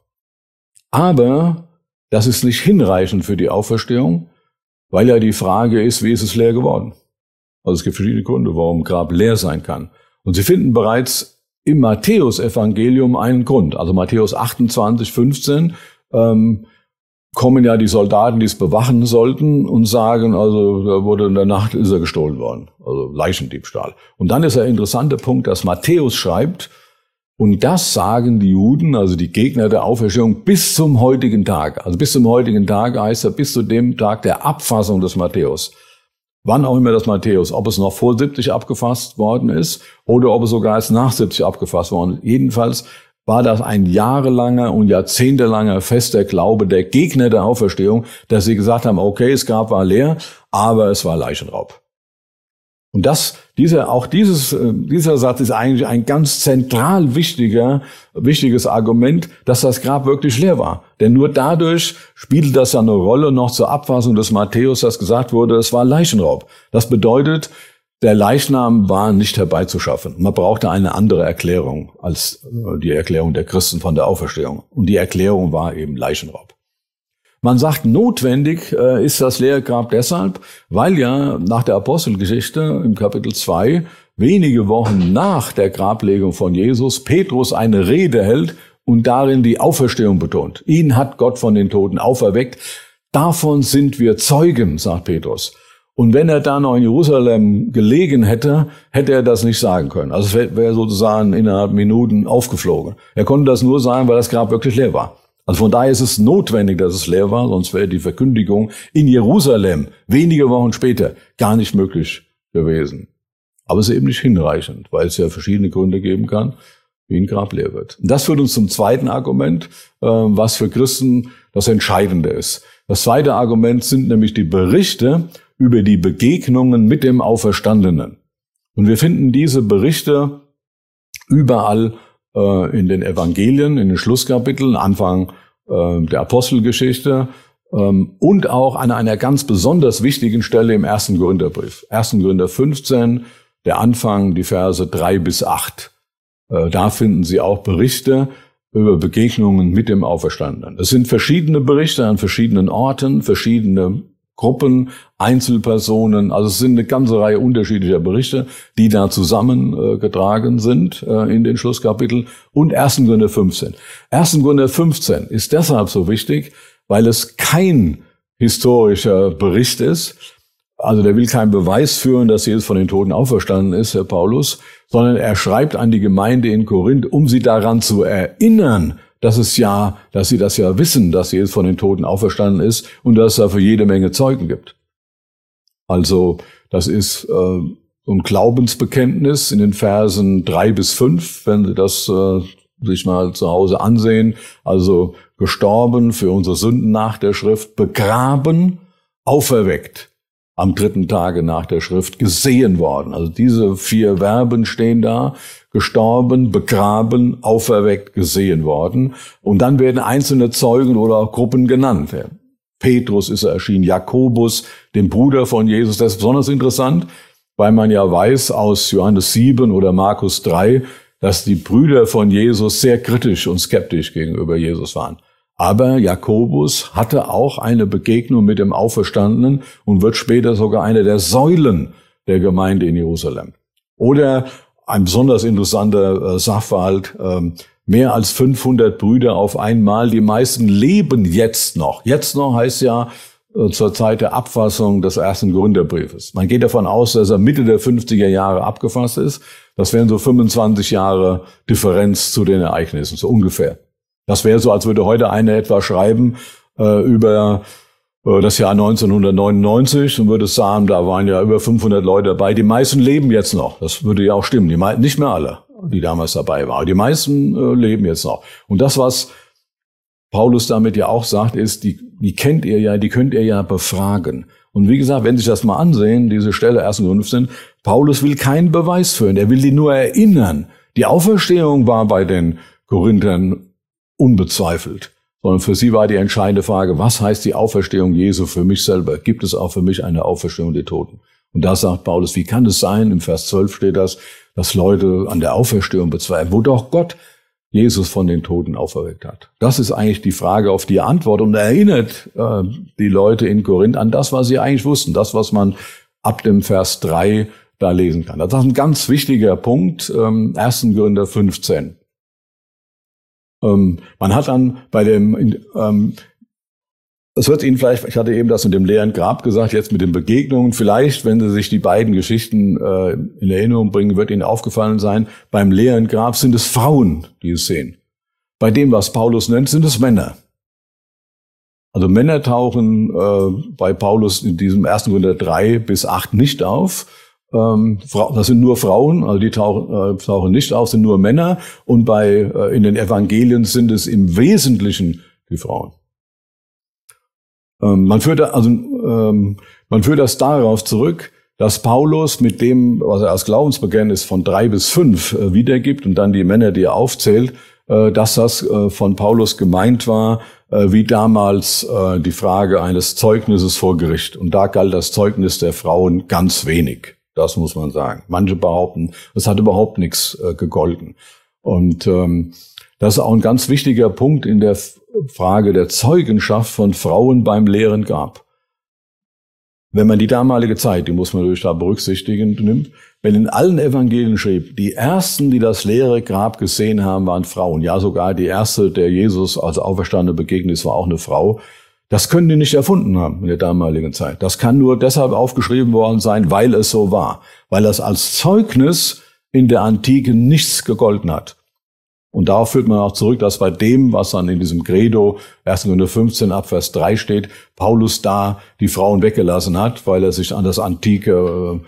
Aber das ist nicht hinreichend für die Auferstehung, weil ja die Frage ist, wie ist es leer geworden? Also es gibt verschiedene Gründe, warum ein Grab leer sein kann. Und Sie finden bereits im Matthäus-Evangelium einen Grund. Also Matthäus 28, 15 kommen ja die Soldaten, die es bewachen sollten, und sagen, also da wurde in der Nacht ist er gestohlen worden. Also Leichendiebstahl. Und dann ist der interessante Punkt, dass Matthäus schreibt, und das sagen die Juden, also die Gegner der Auferstehung, bis zum heutigen Tag. Also bis zum heutigen Tag heißt er, bis zu dem Tag der Abfassung des Matthäus. Wann auch immer das Matthäus, ob es noch vor 70 abgefasst worden ist oder ob es sogar erst nach 70 abgefasst worden ist. Jedenfalls war das ein jahrelanger und jahrzehntelanger fester Glaube der Gegner der Auferstehung, dass sie gesagt haben, okay, das Grab war leer, aber es war Leichenraub. Und dieser Satz ist eigentlich ein ganz zentral wichtiges Argument, dass das Grab wirklich leer war. Denn nur dadurch spielte das ja eine Rolle noch zur Abfassung des Matthäus, dass gesagt wurde, es war Leichenraub. Das bedeutet, der Leichnam war nicht herbeizuschaffen. Man brauchte eine andere Erklärung als die Erklärung der Christen von der Auferstehung. Und die Erklärung war eben Leichenraub. Man sagt, notwendig ist das leere Grab deshalb, weil ja nach der Apostelgeschichte im Kapitel 2 wenige Wochen nach der Grablegung von Jesus Petrus eine Rede hält und darin die Auferstehung betont. Ihn hat Gott von den Toten auferweckt. Davon sind wir Zeugen, sagt Petrus. Und wenn er da noch in Jerusalem gelegen hätte, hätte er das nicht sagen können. Also es wäre sozusagen innerhalb Minuten aufgeflogen. Er konnte das nur sagen, weil das Grab wirklich leer war. Also von daher ist es notwendig, dass es leer war, sonst wäre die Verkündigung in Jerusalem wenige Wochen später gar nicht möglich gewesen. Aber es ist eben nicht hinreichend, weil es ja verschiedene Gründe geben kann, wie ein Grab leer wird. Und das führt uns zum zweiten Argument, was für Christen das Entscheidende ist. Das zweite Argument sind nämlich die Berichte über die Begegnungen mit dem Auferstandenen. Und wir finden diese Berichte überall in den Evangelien, in den Schlusskapiteln, Anfang der Apostelgeschichte und auch an einer ganz besonders wichtigen Stelle im 1. Korintherbrief. 1. Korinther 15, der Anfang, die Verse 3 bis 8. Da finden Sie auch Berichte über Begegnungen mit dem Auferstandenen. Es sind verschiedene Berichte an verschiedenen Orten, verschiedene Gruppen, Einzelpersonen, also es sind eine ganze Reihe unterschiedlicher Berichte, die da zusammengetragen sind in den Schlusskapiteln, und 1. Korinther 15. 1. Korinther 15 ist deshalb so wichtig, weil es kein historischer Bericht ist, also der will keinen Beweis führen, dass Jesus von den Toten auferstanden ist, Herr Paulus, sondern er schreibt an die Gemeinde in Korinth, um sie daran zu erinnern, dass sie das ja wissen, dass Jesus von den Toten auferstanden ist und dass es dafür jede Menge Zeugen gibt. Also das ist so ein Glaubensbekenntnis in den Versen 3 bis 5, wenn Sie das sich mal zu Hause ansehen. Also gestorben für unsere Sünden nach der Schrift, begraben, auferweckt. Am 3. Tage nach der Schrift gesehen worden. Also diese 4 Verben stehen da. Gestorben, begraben, auferweckt, gesehen worden. Und dann werden einzelne Zeugen oder auch Gruppen genannt. Petrus ist erschienen, Jakobus, dem Bruder von Jesus. Das ist besonders interessant, weil man ja weiß aus Johannes 7 oder Markus 3, dass die Brüder von Jesus sehr kritisch und skeptisch gegenüber Jesus waren. Aber Jakobus hatte auch eine Begegnung mit dem Auferstandenen und wird später sogar eine der Säulen der Gemeinde in Jerusalem. Oder ein besonders interessanter Sachverhalt, mehr als 500 Brüder auf einmal, die meisten leben jetzt noch. Jetzt noch heißt ja zur Zeit der Abfassung des ersten Korintherbriefes. Man geht davon aus, dass er Mitte der 50er Jahre abgefasst ist. Das wären so 25 Jahre Differenz zu den Ereignissen, so ungefähr. Das wäre so, als würde heute einer etwa schreiben über das Jahr 1999 und würde sagen, da waren ja über 500 Leute dabei. Die meisten leben jetzt noch. Das würde ja auch stimmen. Nicht mehr alle, die damals dabei waren. Die meisten leben jetzt noch. Und das, was Paulus damit ja auch sagt, ist, die kennt ihr ja, die könnt ihr ja befragen. Und wie gesagt, wenn Sie sich das mal ansehen, diese Stelle 1. Korinther 15, Paulus will keinen Beweis führen, er will die nur erinnern. Die Auferstehung war bei den Korinthern unbezweifelt, sondern für sie war die entscheidende Frage, was heißt die Auferstehung Jesu für mich selber? Gibt es auch für mich eine Auferstehung der Toten? Und da sagt Paulus, wie kann es sein, im Vers 12 steht das, dass Leute an der Auferstehung bezweifeln, wo doch Gott Jesus von den Toten auferweckt hat. Das ist eigentlich die Frage, auf die er antwortet und erinnert die Leute in Korinth an das, was sie eigentlich wussten, das, was man ab dem Vers 3 da lesen kann. Das ist ein ganz wichtiger Punkt, 1. Korinther 15. Man hat dann bei dem, das wird Ihnen vielleicht, ich hatte eben das mit dem leeren Grab gesagt, jetzt mit den Begegnungen, vielleicht, wenn Sie sich die beiden Geschichten in Erinnerung bringen, wird Ihnen aufgefallen sein, beim leeren Grab sind es Frauen, die es sehen. Bei dem, was Paulus nennt, sind es Männer. Also Männer tauchen bei Paulus in diesem 1. Korinther 3 bis 8 nicht auf. Das sind nur Frauen, also die tauchen nicht auf, sind nur Männer. Und in den Evangelien sind es im Wesentlichen die Frauen. Man führt das darauf zurück, dass Paulus mit dem, was er als Glaubensbekenntnis von 3 bis 5 wiedergibt und dann die Männer, die er aufzählt, dass das von Paulus gemeint war, wie damals die Frage eines Zeugnisses vor Gericht. Und da galt das Zeugnis der Frauen ganz wenig. Das muss man sagen. Manche behaupten, es hat überhaupt nichts gegolten. Und das ist auch ein ganz wichtiger Punkt in der Frage der Zeugenschaft von Frauen beim leeren Grab. Wenn man die damalige Zeit, die muss man natürlich da berücksichtigen, nimmt, wenn in allen Evangelien schrieb, die ersten, die das leere Grab gesehen haben, waren Frauen. Ja, sogar die erste, der Jesus als Auferstandene begegnet ist, war auch eine Frau. Das können die nicht erfunden haben in der damaligen Zeit. Das kann nur deshalb aufgeschrieben worden sein, weil es so war. Weil das als Zeugnis in der Antike nichts gegolten hat. Und darauf führt man auch zurück, dass bei dem, was dann in diesem Credo 1. Korinther 15 ab Vers 3 steht, Paulus da die Frauen weggelassen hat, weil er sich an das antike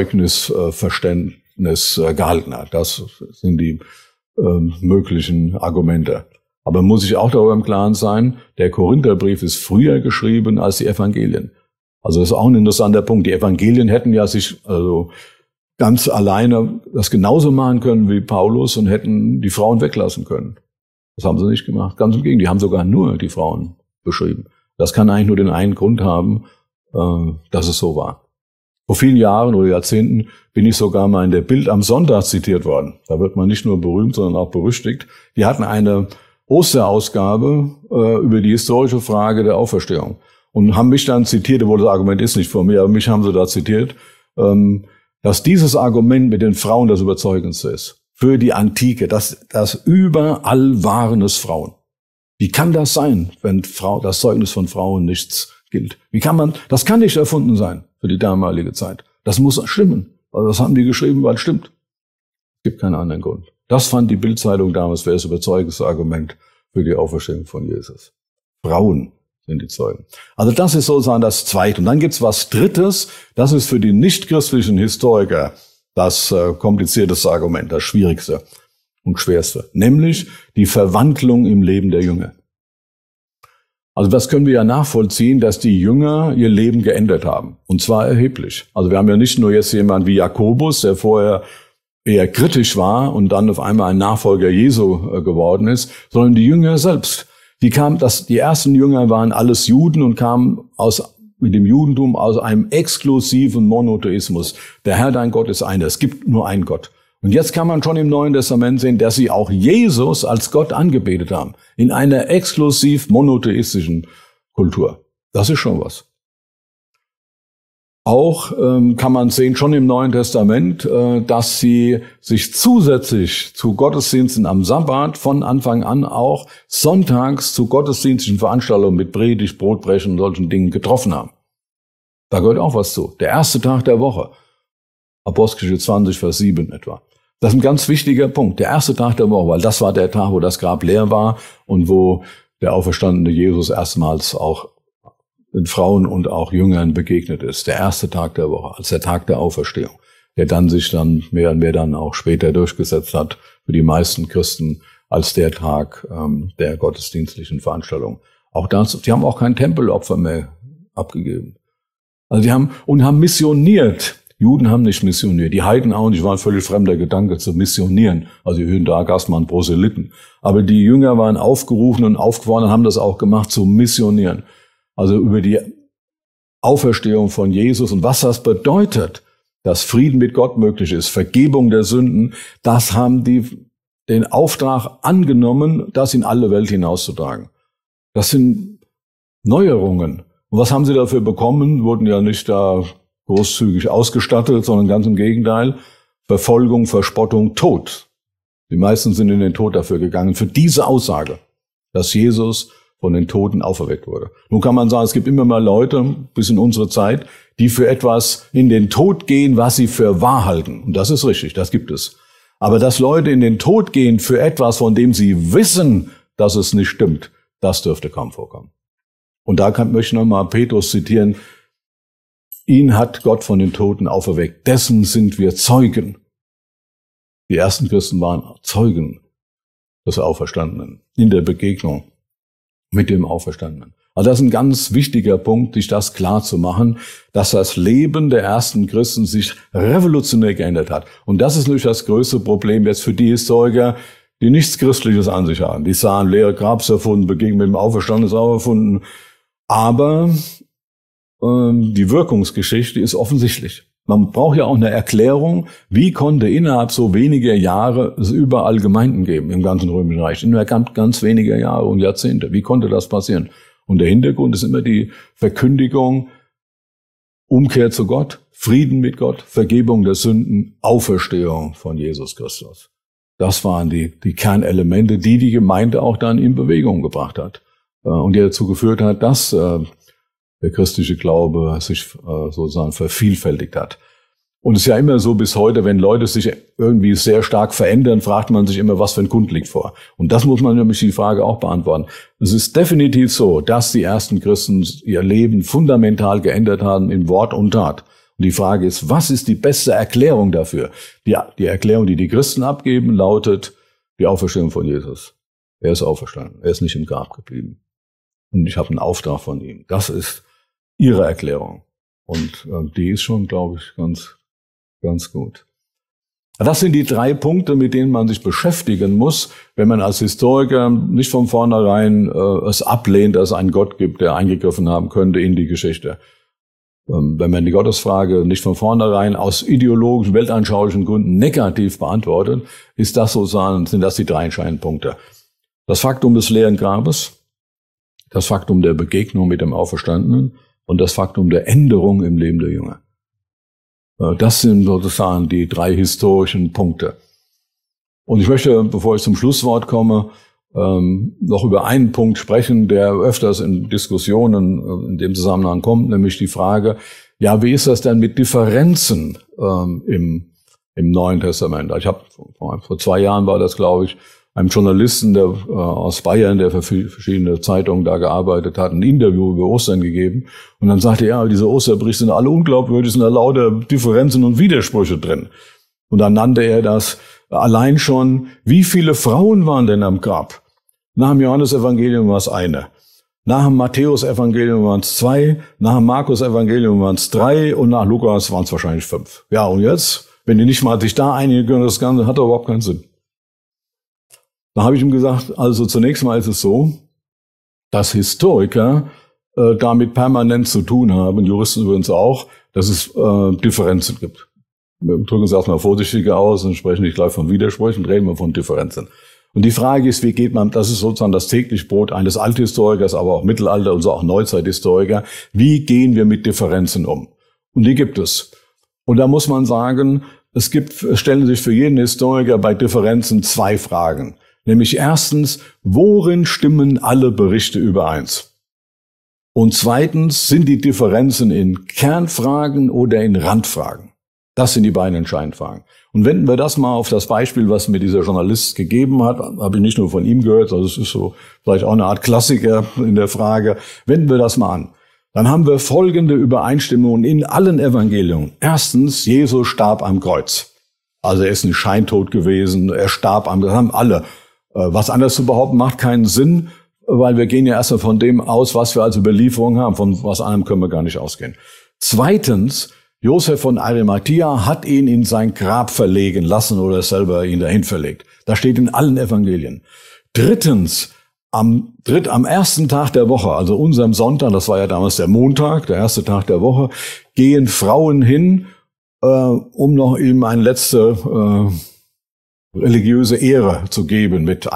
Zeugnisverständnis gehalten hat. Das sind die möglichen Argumente. Aber man muss sich auch darüber im Klaren sein, der Korintherbrief ist früher geschrieben als die Evangelien. Also das ist auch ein interessanter Punkt. Die Evangelien hätten ja sich ganz alleine das genauso machen können wie Paulus und hätten die Frauen weglassen können. Das haben sie nicht gemacht. Ganz im Gegenteil, die haben sogar nur die Frauen beschrieben. Das kann eigentlich nur den einen Grund haben, dass es so war. Vor vielen Jahren oder Jahrzehnten bin ich sogar mal in der Bild am Sonntag zitiert worden. Da wird man nicht nur berühmt, sondern auch berüchtigt. Die hatten eine Osterausgabe über die historische Frage der Auferstehung und haben mich dann zitiert, obwohl das Argument ist nicht von mir, aber mich haben sie da zitiert, dass dieses Argument mit den Frauen das Überzeugendste ist. Für die Antike, dass überall waren es Frauen. Wie kann das sein, wenn das Zeugnis von Frauen nichts gilt? Das kann nicht erfunden sein für die damalige Zeit. Das muss stimmen. Also das haben die geschrieben, weil es stimmt. Es gibt keinen anderen Grund. Das fand die Bild-Zeitung damals für das überzeugendste Argument für die Auferstehung von Jesus. Frauen sind die Zeugen. Also das ist sozusagen das Zweite. Und dann gibt's was Drittes, das ist für die nichtchristlichen Historiker das komplizierteste Argument, das schwierigste und schwerste, nämlich die Verwandlung im Leben der Jünger. Also das können wir ja nachvollziehen, dass die Jünger ihr Leben geändert haben, und zwar erheblich. Also wir haben ja nicht nur jetzt jemanden wie Jakobus, der vorher eher kritisch war und dann auf einmal ein Nachfolger Jesu geworden ist, sondern die Jünger selbst. Die ersten Jünger waren alles Juden und kamen mit dem Judentum aus einem exklusiven Monotheismus. Der Herr, dein Gott, ist einer. Es gibt nur einen Gott. Und jetzt kann man schon im Neuen Testament sehen, dass sie auch Jesus als Gott angebetet haben. In einer exklusiv monotheistischen Kultur. Das ist schon was. Auch kann man sehen, schon im Neuen Testament, dass sie sich zusätzlich zu Gottesdiensten am Sabbat von Anfang an auch sonntags zu gottesdienstlichen Veranstaltungen mit Predigt, Brotbrechen und solchen Dingen getroffen haben. Da gehört auch was zu. Der erste Tag der Woche. Apostelgeschichte 20, Vers 7 etwa. Das ist ein ganz wichtiger Punkt. Der erste Tag der Woche, weil das war der Tag, wo das Grab leer war und wo der auferstandene Jesus erstmals auch den Frauen und auch Jüngern begegnet ist. Der erste Tag der Woche, als der Tag der Auferstehung, der dann sich dann mehr und mehr dann auch später durchgesetzt hat für die meisten Christen als der Tag der gottesdienstlichen Veranstaltung. Auch das, die haben auch kein Tempelopfer mehr abgegeben. Also die haben missioniert. Juden haben nicht missioniert, die Heiden auch nicht, war ein völlig fremder Gedanke zu missionieren. Also die Hündar, Gastmann, Proselyten. Aber die Jünger waren aufgerufen und aufgefordert und haben das auch gemacht, zu missionieren. Also über die Auferstehung von Jesus und was das bedeutet, dass Frieden mit Gott möglich ist, Vergebung der Sünden, das haben die den Auftrag angenommen, das in alle Welt hinauszutragen. Das sind Neuerungen. Und was haben sie dafür bekommen? Wurden ja nicht da großzügig ausgestattet, sondern ganz im Gegenteil. Verfolgung, Verspottung, Tod. Die meisten sind in den Tod dafür gegangen, für diese Aussage, dass Jesus von den Toten auferweckt wurde. Nun kann man sagen, es gibt immer mal Leute, bis in unsere Zeit, die für etwas in den Tod gehen, was sie für wahr halten. Und das ist richtig, das gibt es. Aber dass Leute in den Tod gehen für etwas, von dem sie wissen, dass es nicht stimmt, das dürfte kaum vorkommen. Und da möchte ich nochmal Petrus zitieren. Ihn hat Gott von den Toten auferweckt. Dessen sind wir Zeugen. Die ersten Christen waren Zeugen des Auferstandenen in der Begegnung mit dem Auferstandenen. Also das ist ein ganz wichtiger Punkt, sich das klar zu machen, dass das Leben der ersten Christen sich revolutionär geändert hat. Und das ist natürlich das größte Problem jetzt für die Historiker, die nichts Christliches an sich haben. Die sagen, leere Grabs erfunden, Begegnung mit dem Auferstandenen ist auch erfunden. Aber die Wirkungsgeschichte ist offensichtlich. Man braucht ja auch eine Erklärung, wie konnte innerhalb so weniger Jahre es überall Gemeinden geben im ganzen Römischen Reich, innerhalb ganz weniger Jahre und Jahrzehnte. Wie konnte das passieren? Und der Hintergrund ist immer die Verkündigung, Umkehr zu Gott, Frieden mit Gott, Vergebung der Sünden, Auferstehung von Jesus Christus. Das waren die Kernelemente, die Gemeinde auch dann in Bewegung gebracht hat und die dazu geführt hat, dass der christliche Glaube sich sozusagen vervielfältigt hat. Und es ist ja immer so bis heute, wenn Leute sich irgendwie sehr stark verändern, fragt man sich immer, was für ein Grund liegt vor. Und das muss man nämlich die Frage auch beantworten. Es ist definitiv so, dass die ersten Christen ihr Leben fundamental geändert haben in Wort und Tat. Und die Frage ist, was ist die beste Erklärung dafür? Die Erklärung, die die Christen abgeben, lautet die Auferstehung von Jesus. Er ist auferstanden. Er ist nicht im Grab geblieben. Und ich habe einen Auftrag von ihm. Das ist ihre Erklärung. Und die ist schon, glaube ich, ganz gut. Das sind die 3 Punkte, mit denen man sich beschäftigen muss, wenn man als Historiker nicht von vornherein es ablehnt, dass es einen Gott gibt, der eingegriffen haben könnte in die Geschichte. Wenn man die Gottesfrage nicht von vornherein aus ideologischen, weltanschaulichen Gründen negativ beantwortet, sind das die 3 entscheidenden Punkte. Das Faktum des leeren Grabes, das Faktum der Begegnung mit dem Auferstandenen und das Faktum der Änderung im Leben der Jünger. Das sind sozusagen die 3 historischen Punkte. Und ich möchte, bevor ich zum Schlusswort komme, noch über einen Punkt sprechen, der öfters in Diskussionen in dem Zusammenhang kommt, nämlich die Frage, ja, wie ist das denn mit Differenzen im Neuen Testament? Ich habe vor 2 Jahren war das, glaube ich, einem Journalisten aus Bayern, der für verschiedene Zeitungen da gearbeitet hat, ein Interview über Ostern gegeben. Und dann sagte er, diese Osterberichte sind alle unglaubwürdig, sind da lauter Differenzen und Widersprüche drin. Und dann nannte er das allein schon, wie viele Frauen waren denn am Grab? Nach dem Johannesevangelium war es eine. Nach dem Matthäusevangelium waren es 2, nach dem Markusevangelium waren es 3 und nach Lukas waren es wahrscheinlich 5. Ja, und jetzt, wenn die nicht mal sich da einigen können, das Ganze hat doch überhaupt keinen Sinn. Da habe ich ihm gesagt, also zunächst mal ist es so, dass Historiker damit permanent zu tun haben, Juristen übrigens auch, dass es Differenzen gibt. wir drücken es erstmal vorsichtiger aus und sprechen nicht gleich von Widersprüchen, reden wir von Differenzen. Und die Frage ist, wie geht man, das ist sozusagen das tägliche Brot eines Althistorikers, aber auch Mittelalter- und so auch Neuzeithistoriker, wie gehen wir mit Differenzen um? Und die gibt es. Und da muss man sagen, stellen sich für jeden Historiker bei Differenzen 2 Fragen. Nämlich erstens, worin stimmen alle Berichte überein? Und zweitens, sind die Differenzen in Kernfragen oder in Randfragen? Das sind die beiden entscheidenden Fragen. Und wenden wir das mal auf das Beispiel, was mir dieser Journalist gegeben hat, habe ich nicht nur von ihm gehört, also es ist so vielleicht auch eine Art Klassiker in der Frage, wenden wir das mal an. Dann haben wir folgende Übereinstimmungen in allen Evangelien. Erstens, Jesus starb am Kreuz. Also er ist nicht scheintot gewesen, er starb das haben alle. Was anderes zu behaupten, macht keinen Sinn, weil wir gehen ja erstmal von dem aus, was wir als Überlieferung haben. Von was anderem können wir gar nicht ausgehen. Zweitens, Josef von Arimathea hat ihn in sein Grab verlegen lassen oder selber ihn dahin verlegt. Das steht in allen Evangelien. Drittens, am ersten Tag der Woche, also unserem Sonntag, das war ja damals der Montag, der erste Tag der Woche, gehen Frauen hin, um noch ihm eine letzte religiöse Ehre zu geben mit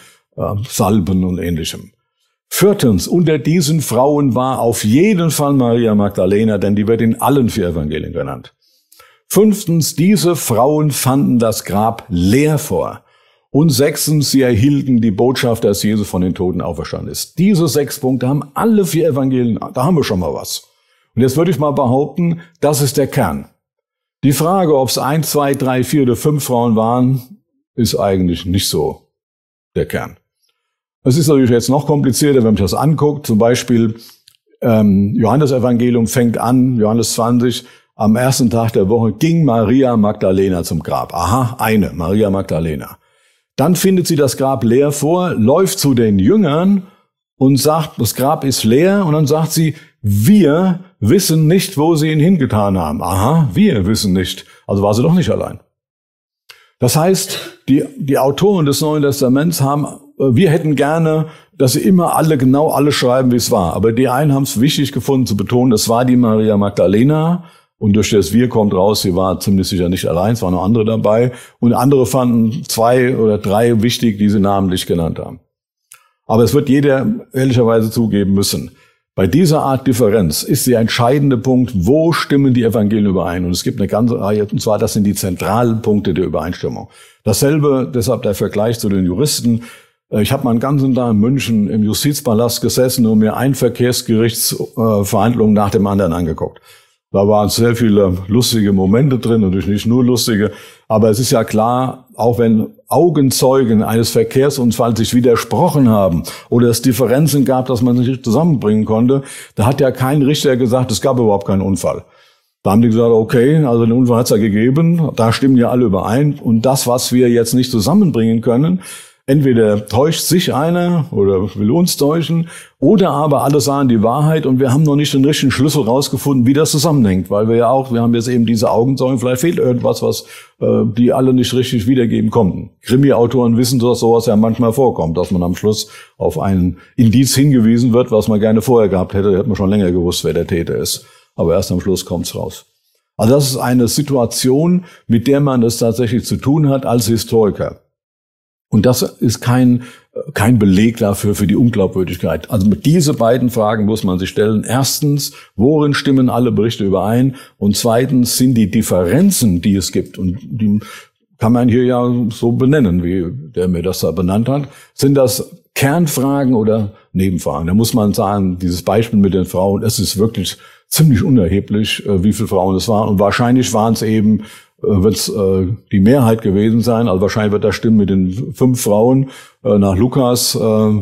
Salben und Ähnlichem. Viertens, unter diesen Frauen war auf jeden Fall Maria Magdalena, denn die wird in allen 4 Evangelien genannt. Fünftens, diese Frauen fanden das Grab leer vor. Und 6, sie erhielten die Botschaft, dass Jesus von den Toten auferstanden ist. Diese 6 Punkte haben alle 4 Evangelien, da haben wir schon mal was. Und jetzt würde ich mal behaupten, das ist der Kern. Die Frage, ob es 1, 2, 3, 4 oder 5 Frauen waren, ist eigentlich nicht so der Kern. Es ist natürlich jetzt noch komplizierter, wenn man sich das anguckt. Zum Beispiel Johannes-Evangelium fängt an, Johannes 20, am ersten Tag der Woche ging Maria Magdalena zum Grab. Aha, eine, Maria Magdalena. Dann findet sie das Grab leer vor, läuft zu den Jüngern und sagt, das Grab ist leer. Und dann sagt sie, wir wissen nicht, wo sie ihn hingetan haben. Aha, wir wissen nicht. Also war sie doch nicht allein. Das heißt, die Autoren des Neuen Testaments wir hätten gerne, dass sie immer genau alles schreiben, wie es war. Aber die einen haben es wichtig gefunden zu betonen, es war die Maria Magdalena. Und durch das Wir kommt raus, sie war ziemlich sicher nicht allein, es waren noch andere dabei. Und andere fanden 2 oder 3 wichtig, die sie namentlich genannt haben. Aber es wird jeder ehrlicherweise zugeben müssen. Bei dieser Art Differenz ist der entscheidende Punkt, wo stimmen die Evangelien überein? Und es gibt eine ganze Reihe, und zwar das sind die zentralen Punkte der Übereinstimmung. Dasselbe, deshalb der Vergleich zu den Juristen. Ich habe mal einen ganzen Tag in München im Justizpalast gesessen und mir ein Verkehrsgerichtsverhandlung nach dem anderen angeguckt. Da waren sehr viele lustige Momente drin, natürlich nicht nur lustige, aber es ist ja klar, auch wenn Augenzeugen eines Verkehrsunfalls sich widersprochen haben oder es Differenzen gab, dass man sich nicht zusammenbringen konnte, da hat ja kein Richter gesagt, es gab überhaupt keinen Unfall. Da haben die gesagt, okay, also den Unfall hat es ja gegeben, da stimmen ja alle überein und das, was wir jetzt nicht zusammenbringen können, entweder täuscht sich einer oder will uns täuschen, oder aber alle sagen die Wahrheit und wir haben noch nicht den richtigen Schlüssel rausgefunden, wie das zusammenhängt, weil wir haben jetzt eben diese Augenzeugen, vielleicht fehlt irgendwas, was die alle nicht richtig wiedergeben konnten. Krimi-Autoren wissen, dass sowas ja manchmal vorkommt, dass man am Schluss auf einen Indiz hingewiesen wird, was man gerne vorher gehabt hätte, hätte man schon länger gewusst, wer der Täter ist. Aber erst am Schluss kommt's raus. Also das ist eine Situation, mit der man es tatsächlich zu tun hat als Historiker. Und das ist kein Beleg dafür für die Unglaubwürdigkeit. Also mit diese beiden Fragen muss man sich stellen. Erstens, worin stimmen alle Berichte überein? Und zweitens, sind die Differenzen, die es gibt, und die kann man hier ja so benennen, wie der mir das da benannt hat, sind das Kernfragen oder Nebenfragen? Da muss man sagen, dieses Beispiel mit den Frauen, es ist wirklich ziemlich unerheblich, wie viele Frauen es waren. Und wahrscheinlich waren es eben, wird es die Mehrheit gewesen sein, also wahrscheinlich wird das stimmen mit den 5 Frauen nach Lukas,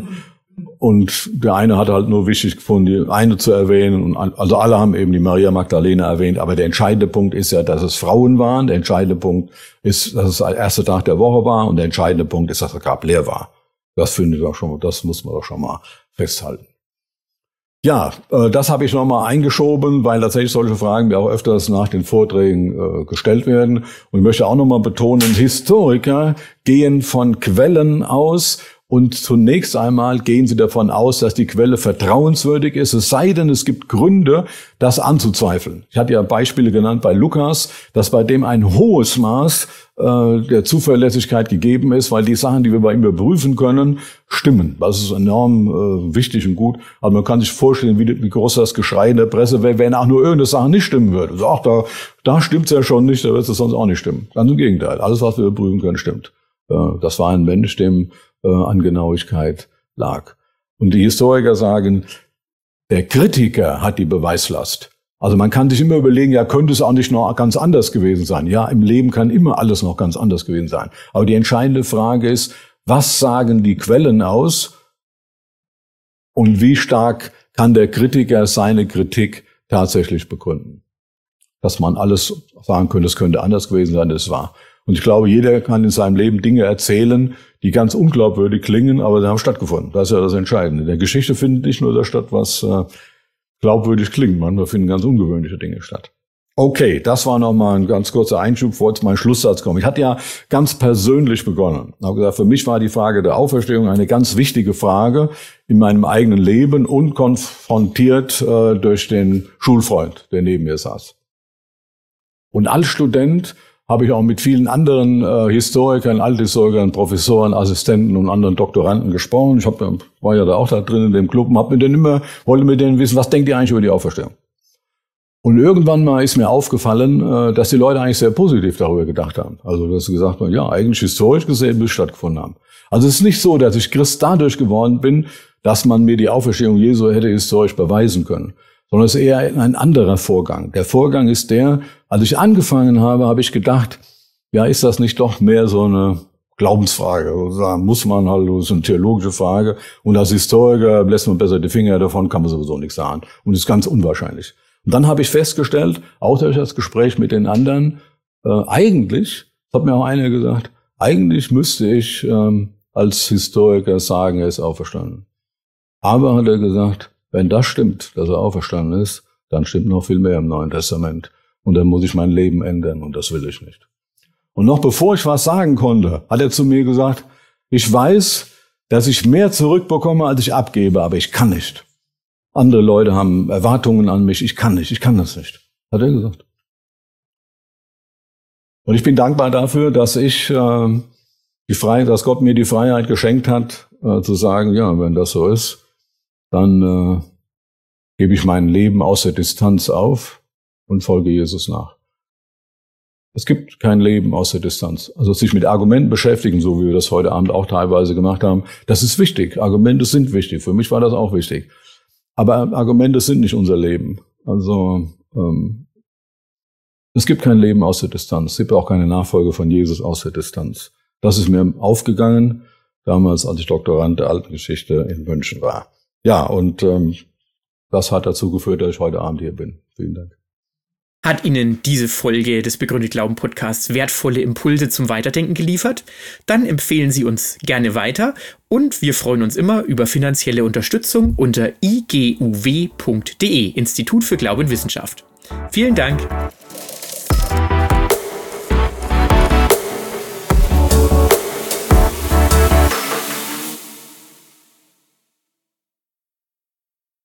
und der eine hat halt nur wichtig gefunden, die eine zu erwähnen, und also alle haben eben die Maria Magdalena erwähnt, aber der entscheidende Punkt ist ja, dass es Frauen waren, der entscheidende Punkt ist, dass es der erste Tag der Woche war, und der entscheidende Punkt ist, dass das Grab leer war. Das finde ich auch schon, das muss man doch schon mal festhalten. Ja, das habe ich nochmal eingeschoben, weil tatsächlich solche Fragen mir auch öfters nach den Vorträgen gestellt werden. Und ich möchte auch nochmal betonen, Historiker gehen von Quellen aus Und zunächst einmal gehen sie davon aus, dass die Quelle vertrauenswürdig ist, es sei denn, es gibt Gründe, das anzuzweifeln. Ich hatte ja Beispiele genannt bei Lukas, dass bei dem ein hohes Maß der Zuverlässigkeit gegeben ist, weil die Sachen, die wir bei ihm überprüfen können, stimmen. Das ist enorm wichtig und gut. Aber man kann sich vorstellen, wie groß das Geschrei in der Presse wäre, wenn auch nur irgendeine Sache nicht stimmen würde. Also, ach, da stimmt's ja schon nicht, da wird es sonst auch nicht stimmen. Ganz im Gegenteil. Alles, was wir überprüfen können, stimmt. Das war ein Mensch, dem an Genauigkeit lag. Und die Historiker sagen, der Kritiker hat die Beweislast. Also man kann sich immer überlegen, ja, könnte es auch nicht noch ganz anders gewesen sein? Ja, im Leben kann immer alles noch ganz anders gewesen sein. Aber die entscheidende Frage ist, was sagen die Quellen aus? Und wie stark kann der Kritiker seine Kritik tatsächlich begründen? Dass man alles sagen könnte, es könnte anders gewesen sein, das war. Und ich glaube, jeder kann in seinem Leben Dinge erzählen, die ganz unglaubwürdig klingen, aber sie haben stattgefunden. Das ist ja das Entscheidende. In der Geschichte findet nicht nur das statt, was glaubwürdig klingt. Manchmal finden ganz ungewöhnliche Dinge statt. Okay, das war nochmal ein ganz kurzer Einschub, bevor jetzt mein Schlusssatz kommt. Ich hatte ja ganz persönlich begonnen. Ich habe gesagt, für mich war die Frage der Auferstehung eine ganz wichtige Frage in meinem eigenen Leben und konfrontiert durch den Schulfreund, der neben mir saß. Und als Student habe ich auch mit vielen anderen Historikern, Althistorikern, Professoren, Assistenten und anderen Doktoranden gesprochen. Ich war ja da auch da drin in dem Club und wollte mit denen wissen, was denkt ihr eigentlich über die Auferstehung? Und irgendwann mal ist mir aufgefallen, dass die Leute eigentlich sehr positiv darüber gedacht haben. Also, dass sie gesagt haben, ja, eigentlich historisch gesehen muss stattgefunden haben. Also, es ist nicht so, dass ich Christ dadurch geworden bin, dass man mir die Auferstehung Jesu hätte historisch beweisen können, sondern es ist eher ein anderer Vorgang. Der Vorgang ist der, als ich angefangen habe, habe ich gedacht, ja, ist das nicht doch mehr so eine Glaubensfrage? Da muss man halt, das ist eine theologische Frage. Und als Historiker lässt man besser die Finger davon, kann man sowieso nichts sagen. Und ist ganz unwahrscheinlich. Und dann habe ich festgestellt, auch durch das Gespräch mit den anderen, eigentlich, das hat mir auch einer gesagt, eigentlich müsste ich als Historiker sagen, er ist auferstanden. Aber hat er gesagt, wenn das stimmt, dass er auferstanden ist, dann stimmt noch viel mehr im Neuen Testament. Und dann muss ich mein Leben ändern und das will ich nicht. Und noch bevor ich was sagen konnte, hat er zu mir gesagt, ich weiß, dass ich mehr zurückbekomme, als ich abgebe, aber ich kann nicht. Andere Leute haben Erwartungen an mich, ich kann das nicht, hat er gesagt. Und ich bin dankbar dafür, dass dass Gott mir die Freiheit geschenkt hat, zu sagen, ja, wenn das so ist, dann gebe ich mein Leben aus der Distanz auf und folge Jesus nach. Es gibt kein Leben aus der Distanz. Also sich mit Argumenten beschäftigen, so wie wir das heute Abend auch teilweise gemacht haben, das ist wichtig. Argumente sind wichtig. Für mich war das auch wichtig. Aber Argumente sind nicht unser Leben. Also es gibt kein Leben aus der Distanz. Es gibt auch keine Nachfolge von Jesus aus der Distanz. Das ist mir aufgegangen, damals, als ich Doktorand der Alten Geschichte in München war. Ja, und das hat dazu geführt, dass ich heute Abend hier bin. Vielen Dank. Hat Ihnen diese Folge des Begründet Glauben Podcasts wertvolle Impulse zum Weiterdenken geliefert? Dann empfehlen Sie uns gerne weiter und wir freuen uns immer über finanzielle Unterstützung unter iguw.de, Institut für Glaube und Wissenschaft. Vielen Dank.